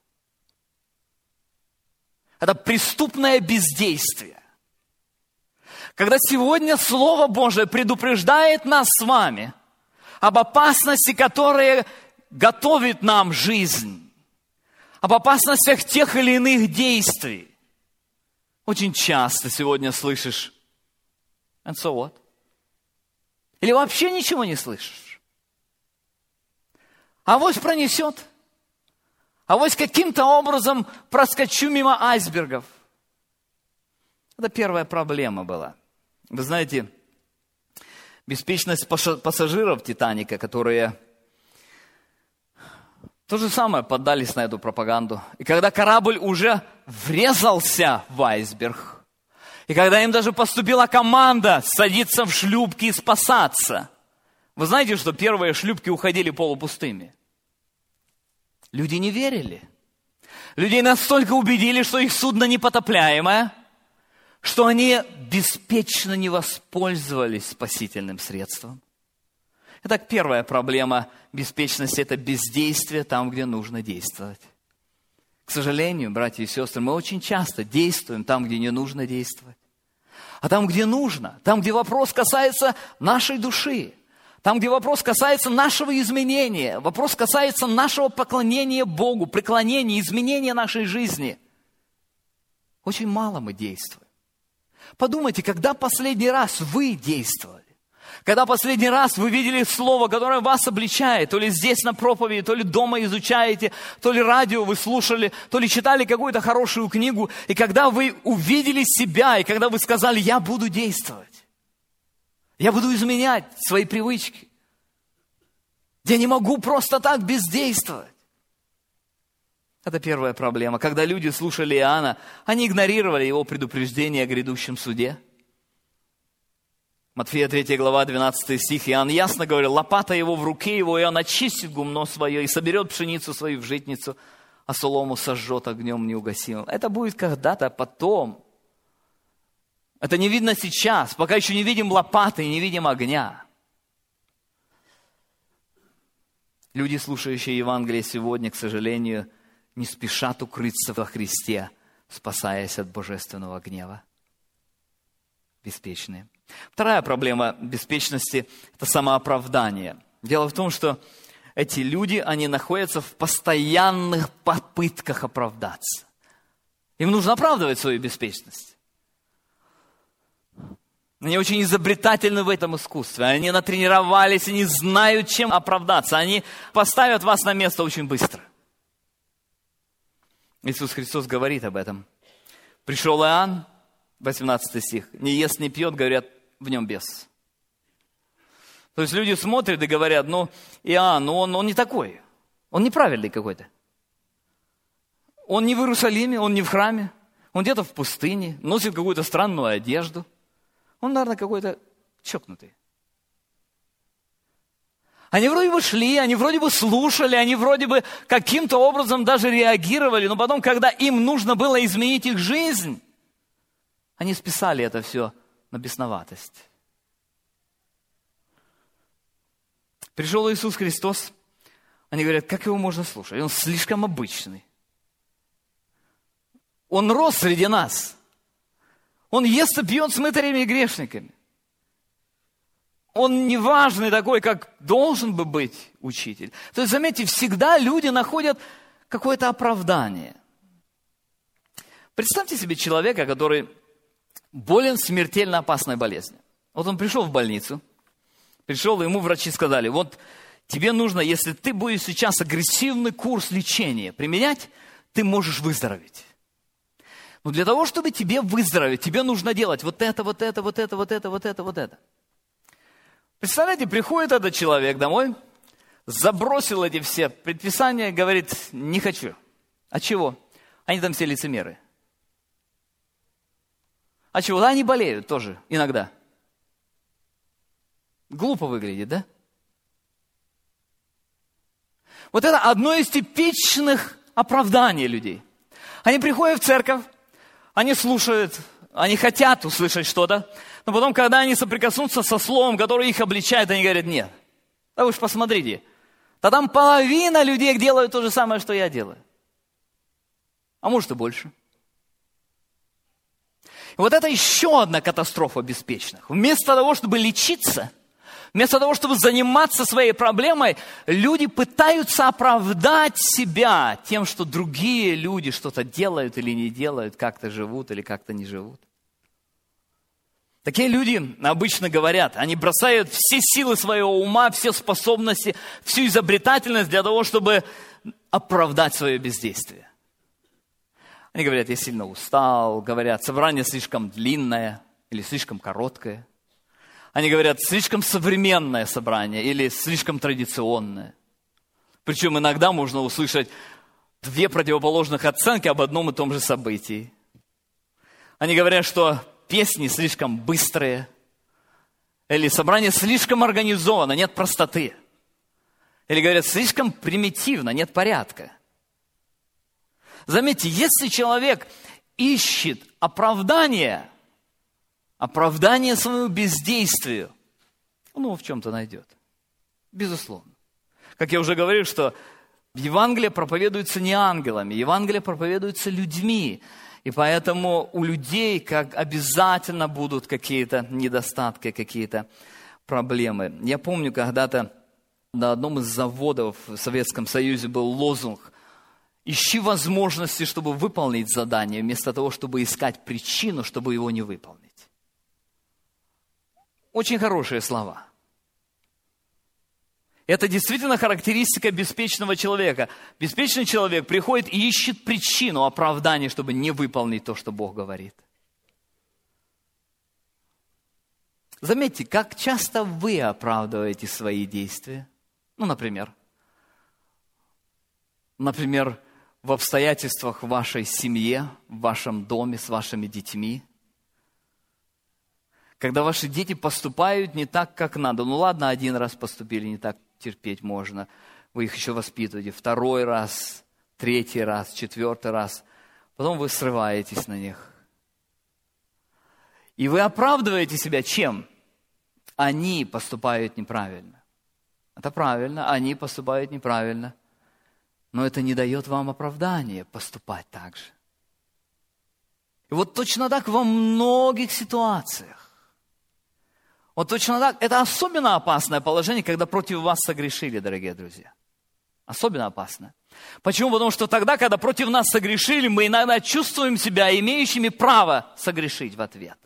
Это преступное бездействие. Когда сегодня Слово Божие предупреждает нас с вами об опасности, которая готовит нам жизнь, об опасностях тех или иных действий, очень часто сегодня слышишь and so what? Или вообще ничего не слышишь. Авось пронесет. Авось каким-то образом проскочу мимо айсбергов. Это первая проблема была. Вы знаете, беспечность пассажиров Титаника, которые То же самое, поддались на эту пропаганду. И когда корабль уже врезался в айсберг, и когда им даже поступила команда садиться в шлюпки и спасаться, вы знаете, что первые шлюпки уходили полупустыми? Люди не верили. Людей настолько убедили, что их судно непотопляемое, что они беспечно не воспользовались спасительным средством. Итак, первая проблема беспечности – это бездействие там, где нужно действовать. К сожалению, братья и сестры, мы очень часто действуем там, где не нужно действовать. А там, где нужно, там, где вопрос касается нашей души, там, где вопрос касается нашего изменения, вопрос касается нашего поклонения Богу, преклонения, изменения нашей жизни, очень мало мы действуем. Подумайте, когда последний раз вы действовали? Когда последний раз вы видели слово, которое вас обличает, то ли здесь на проповеди, то ли дома изучаете, то ли радио вы слушали, то ли читали какую-то хорошую книгу, и когда вы увидели себя, и когда вы сказали: я буду действовать, я буду изменять свои привычки, я не могу просто так бездействовать. Это первая проблема. Когда люди слушали Иоанна, они игнорировали его предупреждение о грядущем суде. Матфея третья глава, двенадцатый стих, Иоанн ясно говорил: лопата его в руке его, и он очистит гумно свое, и соберет пшеницу свою в житницу, а солому сожжет огнем неугасимым. Это будет когда-то потом. Это не видно сейчас, пока еще не видим лопаты и не видим огня. Люди, слушающие Евангелие сегодня, к сожалению, не спешат укрыться во Христе, спасаясь от божественного гнева. Беспечные. Вторая проблема беспечности – это самооправдание. Дело в том, что эти люди, они находятся в постоянных попытках оправдаться. Им нужно оправдывать свою беспечность. Они очень изобретательны в этом искусстве. Они натренировались, они знают, чем оправдаться. Они поставят вас на место очень быстро. Иисус Христос говорит об этом. Пришел Иоанн, восемнадцатый стих, не ест, не пьет, говорят, в нем бес. То есть люди смотрят и говорят: ну, Иоанн, ну он, он не такой, он неправильный какой-то. Он не в Иерусалиме, он не в храме, он где-то в пустыне, носит какую-то странную одежду. Он, наверное, какой-то чокнутый. Они вроде бы шли, они вроде бы слушали, они вроде бы каким-то образом даже реагировали, но потом, когда им нужно было изменить их жизнь, они списали это все на бесноватость. Пришел Иисус Христос, они говорят: как его можно слушать? Он слишком обычный. Он рос среди нас. Он ест и пьет с мытарями и грешниками. Он не важный такой, как должен бы быть учитель. То есть, заметьте, всегда люди находят какое-то оправдание. Представьте себе человека, который болен смертельно опасной болезнью. Вот он пришел в больницу, пришел, и ему врачи сказали: вот тебе нужно, если ты будешь сейчас агрессивный курс лечения применять, ты можешь выздороветь. Но для того, чтобы тебе выздороветь, тебе нужно делать вот это, вот это, вот это, вот это, вот это, вот это. Представляете, приходит этот человек домой, забросил эти все предписания, говорит: не хочу. А чего? Они там все лицемеры. А чего? Да, они болеют тоже иногда. Глупо выглядит, да? Вот это одно из типичных оправданий людей. Они приходят в церковь, они слушают, они хотят услышать что-то, но потом, когда они соприкоснутся со словом, которое их обличает, они говорят: нет, да вы ж посмотрите, да там половина людей делают то же самое, что я делаю. А может и больше. И вот это еще одна катастрофа беспечных. Вместо того, чтобы лечиться, вместо того, чтобы заниматься своей проблемой, люди пытаются оправдать себя тем, что другие люди что-то делают или не делают, как-то живут или как-то не живут. Такие люди обычно говорят, они бросают все силы своего ума, все способности, всю изобретательность для того, чтобы оправдать свое бездействие. Они говорят: я сильно устал, говорят, собрание слишком длинное или слишком короткое. Они говорят: слишком современное собрание или слишком традиционное. Причем иногда можно услышать две противоположных оценки об одном и том же событии. Они говорят, что песни слишком быстрые, или собрание слишком организовано, нет простоты. Или говорят, слишком примитивно, нет порядка. Заметьте, если человек ищет оправдание, оправдание своему бездействию, он его в чем-то найдет. Безусловно. Как я уже говорил, что Евангелие проповедуется не ангелами, Евангелие проповедуется людьми. И поэтому у людей как обязательно будут какие-то недостатки, какие-то проблемы. Я помню, когда-то на одном из заводов в Советском Союзе был лозунг: «Ищи возможности, чтобы выполнить задание, вместо того, чтобы искать причину, чтобы его не выполнить». Очень хорошие слова. Это действительно характеристика беспечного человека. Беспечный человек приходит и ищет причину оправдания, чтобы не выполнить то, что Бог говорит. Заметьте, как часто вы оправдываете свои действия. Ну, например, например, в обстоятельствах в вашей семье, в вашем доме, с вашими детьми. Когда ваши дети поступают не так, как надо. Ну ладно, один раз поступили не так, терпеть можно. Вы их еще воспитываете. Второй раз, третий раз, четвертый раз. Потом вы срываетесь на них. И вы оправдываете себя чем? Они поступают неправильно. Это правильно, они поступают неправильно. Но это не дает вам оправдания поступать так же. И вот точно так во многих ситуациях. Вот точно так. Это особенно опасное положение, когда против вас согрешили, дорогие друзья. Особенно опасно. Почему? Потому что тогда, когда против нас согрешили, мы иногда чувствуем себя имеющими право согрешить в ответ.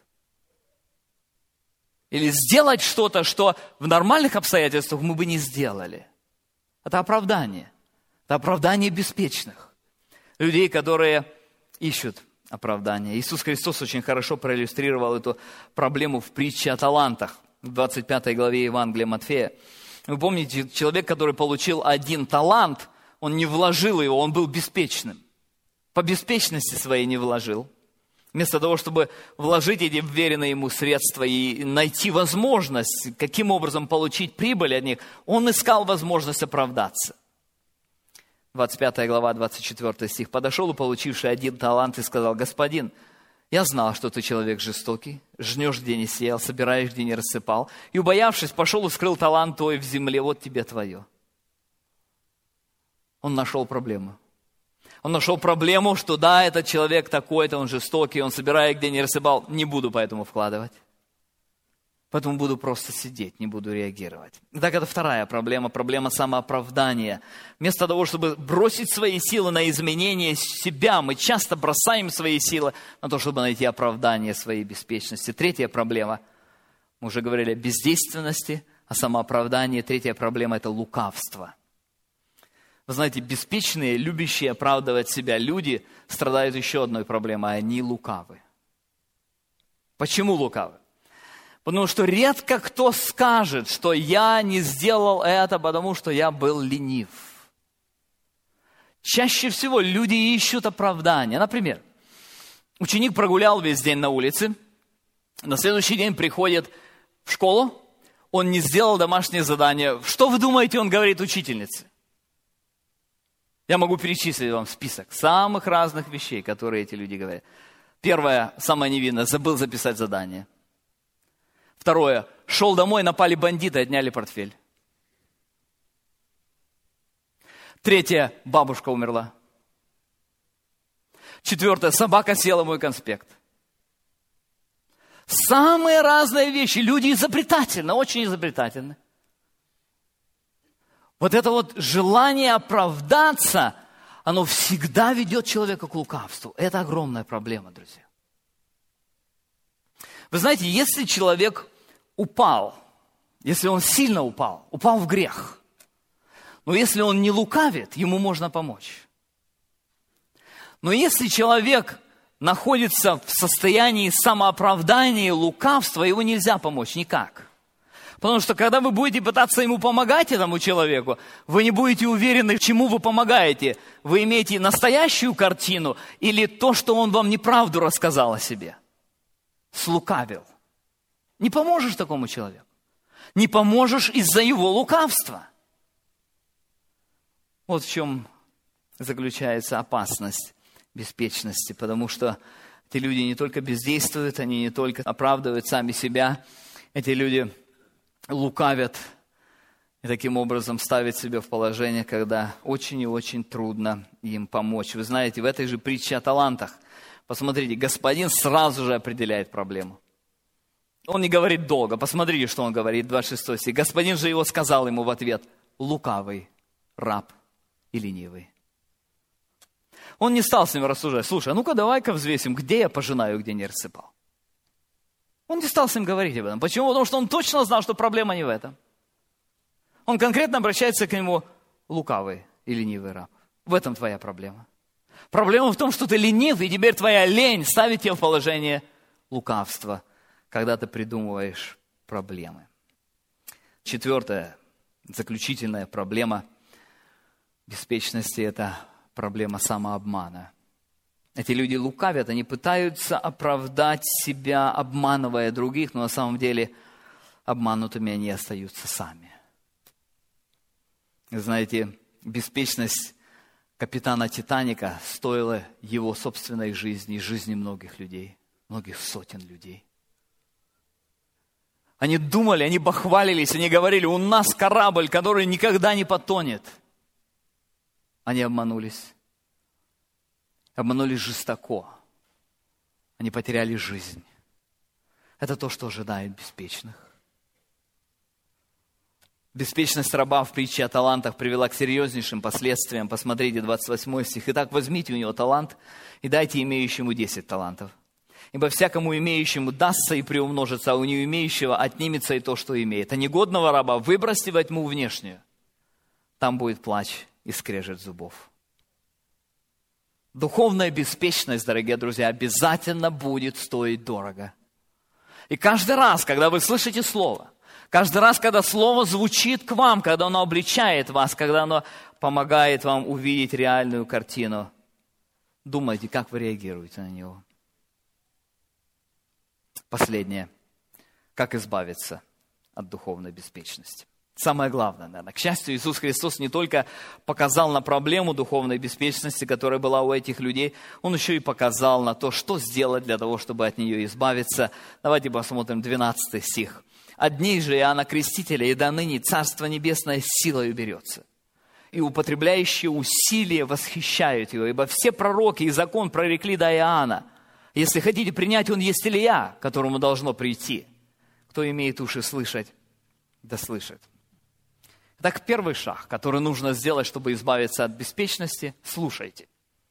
Или сделать что-то, что в нормальных обстоятельствах мы бы не сделали. Это оправдание. Это оправдание беспечных. Людей, которые ищут оправдание. Иисус Христос очень хорошо проиллюстрировал эту проблему в притче о талантах. В двадцать пятой главе Евангелия Матфея. Вы помните, человек, который получил один талант, он не вложил его, он был беспечным. По беспечности своей не вложил. Вместо того, чтобы вложить эти вверенные ему средства и найти возможность, каким образом получить прибыль от них, он искал возможность оправдаться. двадцать пятая глава, двадцать четвёртый стих. «Подошел и получивший один талант и сказал: Господин, я знал, что ты человек жестокий, жнешь, где не сеял, собираешь, где не рассыпал, и, убоявшись, пошел и скрыл талант твой в земле, вот тебе твое». Он нашел проблему. Он нашел проблему, что да, этот человек такой-то, он жестокий, он собирает, где не рассыпал, не буду поэтому вкладывать. Поэтому буду просто сидеть, не буду реагировать. Итак, это вторая проблема, проблема самооправдания. Вместо того, чтобы бросить свои силы на изменение себя, мы часто бросаем свои силы на то, чтобы найти оправдание своей беспечности. Третья проблема, мы уже говорили о бездейственности, о самооправдании. Третья проблема – это лукавство. Вы знаете, беспечные, любящие оправдывать себя люди страдают еще одной проблемой – они лукавы. Почему лукавы? Потому что редко кто скажет, что я не сделал это, потому что я был ленив. Чаще всего люди ищут оправдания. Например, ученик прогулял весь день на улице, на следующий день приходит в школу, он не сделал домашнее задание. Что вы думаете, он говорит учительнице? Я могу перечислить вам список самых разных вещей, которые эти люди говорят. Первое, самое невинное, забыл записать задание. Второе, шел домой, напали бандиты, отняли портфель. Третье, бабушка умерла. Четвертое, собака съела мой конспект. Самые разные вещи. Люди изобретательны, очень изобретательны. Вот это вот желание оправдаться, оно всегда ведет человека к лукавству. Это огромная проблема, друзья. Вы знаете, если человек упал, если он сильно упал, упал в грех, но если он не лукавит, ему можно помочь. Но если человек находится в состоянии самооправдания и лукавства, его нельзя помочь никак. Потому что когда вы будете пытаться ему помогать, этому человеку, вы не будете уверены, чему вы помогаете. Вы имеете настоящую картину или то, что он вам неправду рассказал о себе. Слукавил. Не поможешь такому человеку. Не поможешь из-за его лукавства. Вот в чем заключается опасность беспечности, потому что эти люди не только бездействуют, они не только оправдывают сами себя, эти люди лукавят и таким образом ставят себя в положение, когда очень и очень трудно им помочь. Вы знаете, в этой же притче о талантах, посмотрите, господин сразу же определяет проблему. Он не говорит долго. Посмотрите, что он говорит, двадцать шестой стих. Господин же его сказал ему в ответ: лукавый раб и ленивый. Он не стал с ним рассуждать: слушай, а ну-ка давай-ка взвесим, где я пожинаю, где не рассыпал. Он не стал с ним говорить об этом. Почему? Потому что он точно знал, что проблема не в этом. Он конкретно обращается к нему: лукавый и ленивый раб. В этом твоя проблема. Проблема в том, что ты ленивый, и теперь твоя лень ставит тебя в положение лукавства, когда ты придумываешь проблемы. Четвертая, заключительная проблема беспечности – это проблема самообмана. Эти люди лукавят, они пытаются оправдать себя, обманывая других, но на самом деле обманутыми они остаются сами. Знаете, беспечность капитана Титаника стоила его собственной жизни и жизни многих людей, многих сотен людей. Они думали, они бахвалились, они говорили: у нас корабль, который никогда не потонет. Они обманулись. Обманулись жестоко. Они потеряли жизнь. Это то, что ожидает беспечных. Беспечность раба в притче о талантах привела к серьезнейшим последствиям. Посмотрите, двадцать восьмой стих. «Итак, возьмите у него талант и дайте имеющему десять талантов. Ибо всякому имеющему дастся и приумножится, а у неимеющего отнимется и то, что имеет. А негодного раба выбросьте во тьму внешнюю. Там будет плач и скрежет зубов». Духовная беспечность, дорогие друзья, обязательно будет стоить дорого. И каждый раз, когда вы слышите Слово, каждый раз, когда Слово звучит к вам, когда оно обличает вас, когда оно помогает вам увидеть реальную картину, думайте, как вы реагируете на него. Последнее. Как избавиться от духовной беспечности? Самое главное, наверное. К счастью, Иисус Христос не только показал на проблему духовной беспечности, которая была у этих людей, Он еще и показал на то, что сделать для того, чтобы от нее избавиться. Давайте посмотрим двенадцатый стих. «От дней же Иоанна Крестителя и до ныне Царство Небесное силою берется, и употребляющие усилия восхищают его, ибо все пророки и закон прорекли до Иоанна. Если хотите принять, он есть Илия, которому должно прийти. Кто имеет уши слышать, да слышит». Так, первый шаг, который нужно сделать, чтобы избавиться от беспечности, слушайте.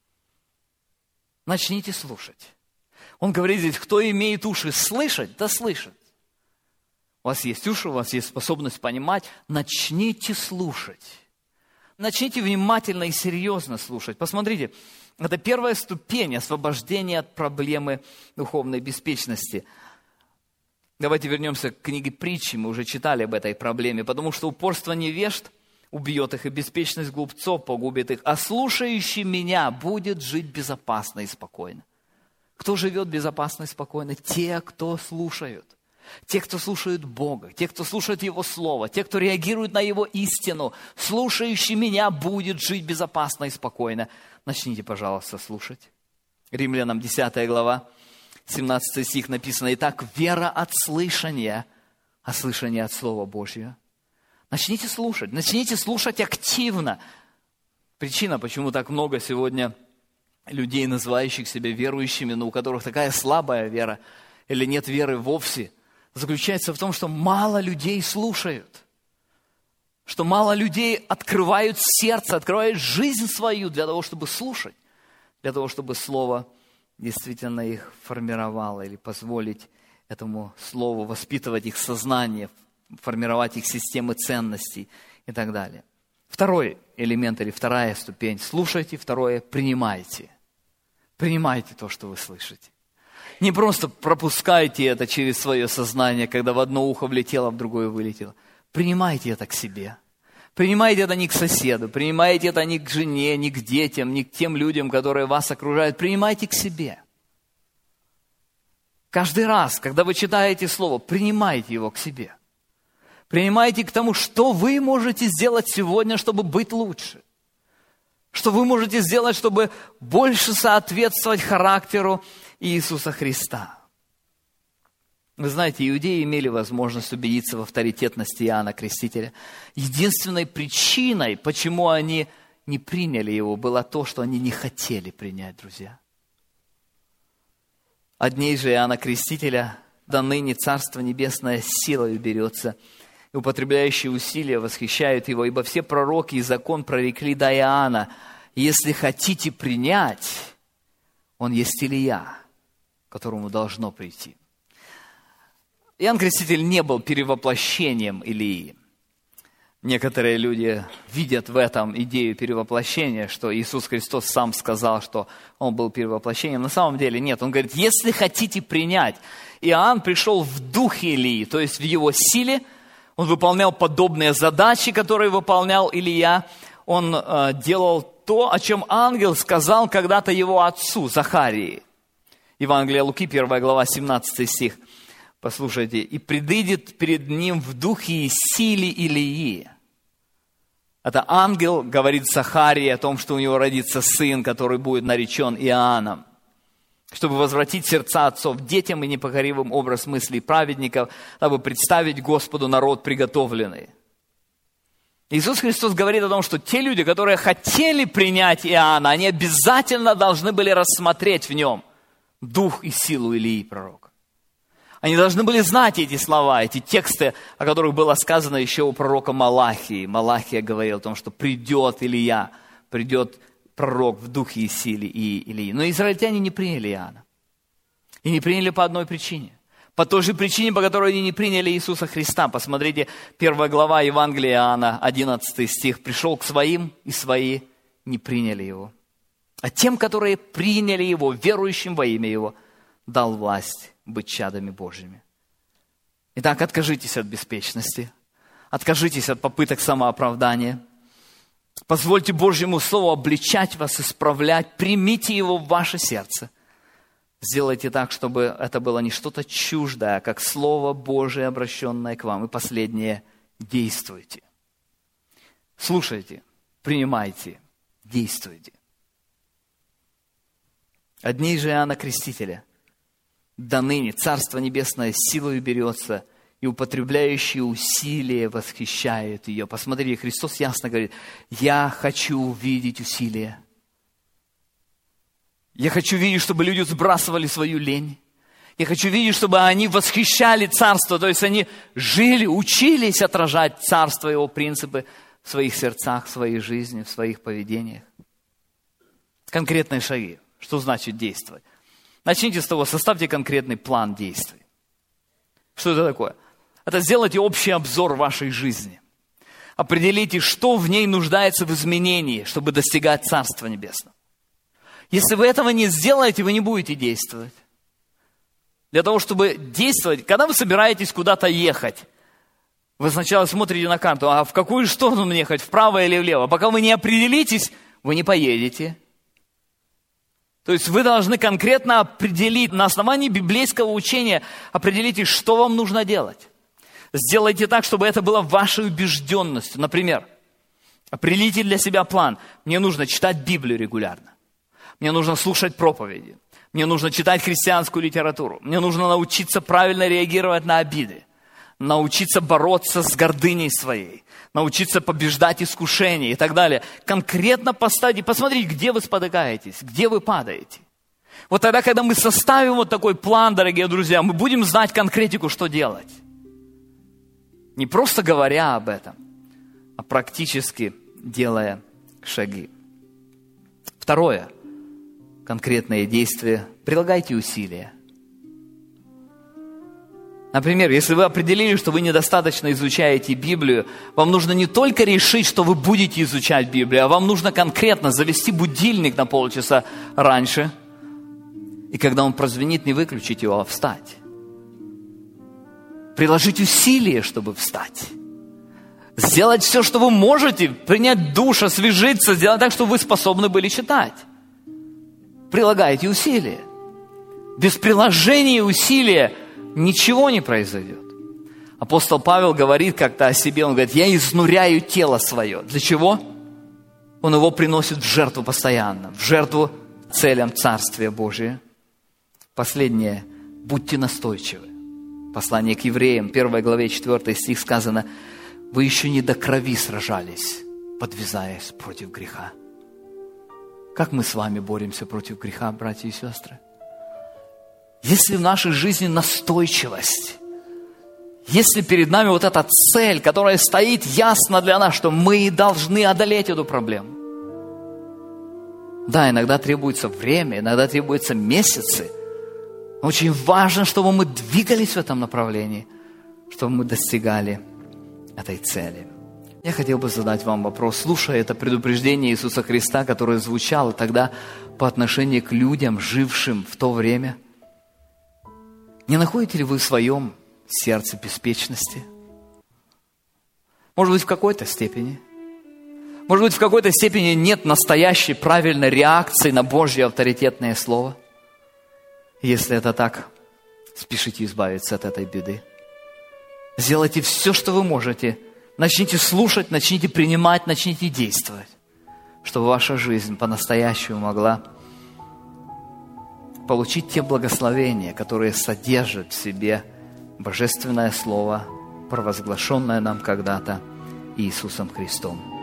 Начните слушать. Он говорит здесь: кто имеет уши слышать, да слышит. У вас есть уши, у вас есть способность понимать, начните слушать. Начните внимательно и серьезно слушать. Посмотрите, это первая ступень освобождения от проблемы духовной беспечности. Давайте вернемся к книге Притчи, мы уже читали об этой проблеме. Потому что упорство невежд убьет их, и беспечность глупцов погубит их. А слушающий меня будет жить безопасно и спокойно. Кто живет безопасно и спокойно? Те, кто слушают. Те, кто слушают Бога, те, кто слушает Его Слово, те, кто реагирует на Его истину. Слушающий меня будет жить безопасно и спокойно. Начните, пожалуйста, слушать. Римлянам десятая глава. семнадцатый стих написано: «Итак, вера от слышания, а слышание от Слова Божьего». Начните слушать, начните слушать активно. Причина, почему так много сегодня людей, называющих себя верующими, но у которых такая слабая вера или нет веры вовсе, заключается в том, что мало людей слушают. Что мало людей открывают сердце, открывают жизнь свою для того, чтобы слушать, для того, чтобы Слово действительно их формировало или позволить этому Слову воспитывать их сознание, формировать их системы ценностей и так далее. Второй элемент или вторая ступень. Слушайте. Второе, принимайте. Принимайте то, что вы слышите. Не просто пропускайте это через свое сознание, когда в одно ухо влетело, в другое вылетело. Принимайте это к себе. Принимайте это не к соседу, принимайте это не к жене, не к детям, не к тем людям, которые вас окружают. Принимайте к себе. Каждый раз, когда вы читаете Слово, принимайте его к себе. Принимайте к тому, что вы можете сделать сегодня, чтобы быть лучше. Что вы можете сделать, чтобы больше соответствовать характеру Иисуса Христа. Вы знаете, иудеи имели возможность убедиться в авторитетности Иоанна Крестителя. Единственной причиной, почему они не приняли его, было то, что они не хотели принять, друзья. От дней же Иоанна Крестителя до ныне Царство Небесное силою берется, и употребляющие усилия восхищают его, ибо все пророки и закон прорекли до Иоанна. Если хотите принять, он есть Илия, которому должно прийти. Иоанн Креститель не был перевоплощением Илии. Некоторые люди видят в этом идею перевоплощения, что Иисус Христос сам сказал, что Он был перевоплощением. На самом деле нет. Он говорит, если хотите принять. Иоанн пришел в духе Илии, то есть в его силе. Он выполнял подобные задачи, которые выполнял Илия. Он э, делал то, о чем ангел сказал когда-то его отцу, Захарии. Евангелие Луки, первая глава, семнадцатый стих. Послушайте, «И предыдет перед ним в духе и силе Илии». Это ангел говорит Захарии о том, что у него родится сын, который будет наречен Иоанном, чтобы возвратить сердца отцов детям и непокоривым образ мыслей праведников, дабы представить Господу народ приготовленный. Иисус Христос говорит о том, что те люди, которые хотели принять Иоанна, они обязательно должны были рассмотреть в нем дух и силу Илии пророка. Они должны были знать эти слова, эти тексты, о которых было сказано еще у пророка Малахии. Малахия говорил о том, что придет Илия, придет пророк в духе и силе и Илии. Но израильтяне не приняли Иоанна. И не приняли по одной причине. По той же причине, по которой они не приняли Иисуса Христа. Посмотрите, первая глава Евангелия Иоанна, одиннадцатый стих. «Пришел к своим, и свои не приняли его. А тем, которые приняли его, верующим во имя его, дал власть быть чадами Божьими». Итак, откажитесь от беспечности, откажитесь от попыток самооправдания, позвольте Божьему Слову обличать вас, исправлять, примите его в ваше сердце. Сделайте так, чтобы это было не что-то чуждое, а как Слово Божие, обращенное к вам. И последнее, действуйте. Слушайте, принимайте, действуйте. От дней же Иоанна Крестителя до ныне Царство Небесное силою берется, и употребляющие усилия восхищают ее. Посмотрите, Христос ясно говорит, я хочу увидеть усилия. Я хочу видеть, чтобы люди сбрасывали свою лень. Я хочу видеть, чтобы они восхищали Царство, то есть они жили, учились отражать Царство, его принципы в своих сердцах, в своей жизни, в своих поведениях. Конкретные шаги. Что значит действовать? Начните с того, составьте конкретный план действий. Что это такое? Это сделайте общий обзор вашей жизни. Определите, что в ней нуждается в изменении, чтобы достигать Царства Небесного. Если вы этого не сделаете, вы не будете действовать. Для того, чтобы действовать, когда вы собираетесь куда-то ехать, вы сначала смотрите на карту, а в какую сторону мне ехать, вправо или влево. Пока вы не определитесь, вы не поедете. То есть вы должны конкретно определить, на основании библейского учения, определите, что вам нужно делать. Сделайте так, чтобы это было вашей убежденностью. Например, определите для себя план. Мне нужно читать Библию регулярно. Мне нужно слушать проповеди. Мне нужно читать христианскую литературу. Мне нужно научиться правильно реагировать на обиды. Научиться бороться с гордыней своей. Научиться побеждать искушения и так далее. Конкретно поставьте, посмотрите, где вы спотыкаетесь, где вы падаете. Вот тогда, когда мы составим вот такой план, дорогие друзья, мы будем знать конкретику, что делать. Не просто говоря об этом, а практически делая шаги. Второе. Конкретные действия. Прилагайте усилия. Например, если вы определили, что вы недостаточно изучаете Библию, вам нужно не только решить, что вы будете изучать Библию, а вам нужно конкретно завести будильник на полчаса раньше И когда он прозвенит, не выключить его, а встать. Приложить усилия, чтобы встать. Сделать все, что вы можете, принять душ, освежиться, сделать так, чтобы вы способны были читать. Прилагайте усилия. Без приложения усилия ничего не произойдет. Апостол Павел говорит как-то о себе, он говорит, я изнуряю тело свое. Для чего? Он его приносит в жертву постоянно, в жертву целям Царствия Божия. Последнее, будьте настойчивы. Послание к евреям, первой главе, четвёртый стих сказано, вы еще не до крови сражались, подвязаясь против греха. Как мы с вами боремся против греха, братья и сестры? Если в нашей жизни настойчивость, если перед нами вот эта цель, которая стоит ясно для нас, что мы должны одолеть эту проблему. Да, иногда требуется время, иногда требуются месяцы. Но очень важно, чтобы мы двигались в этом направлении, чтобы мы достигали этой цели. Я хотел бы задать вам вопрос, слушая это предупреждение Иисуса Христа, которое звучало тогда по отношению к людям, жившим в то время. Не находите ли вы в своем сердце беспечности? Может быть, в какой-то степени. Может быть, в какой-то степени нет настоящей правильной реакции на Божье авторитетное слово. Если это так, спешите избавиться от этой беды. Сделайте все, что вы можете. Начните слушать, начните принимать, начните действовать, чтобы ваша жизнь по-настоящему могла получить те благословения, которые содержат в себе Божественное Слово, провозглашенное нам когда-то Иисусом Христом.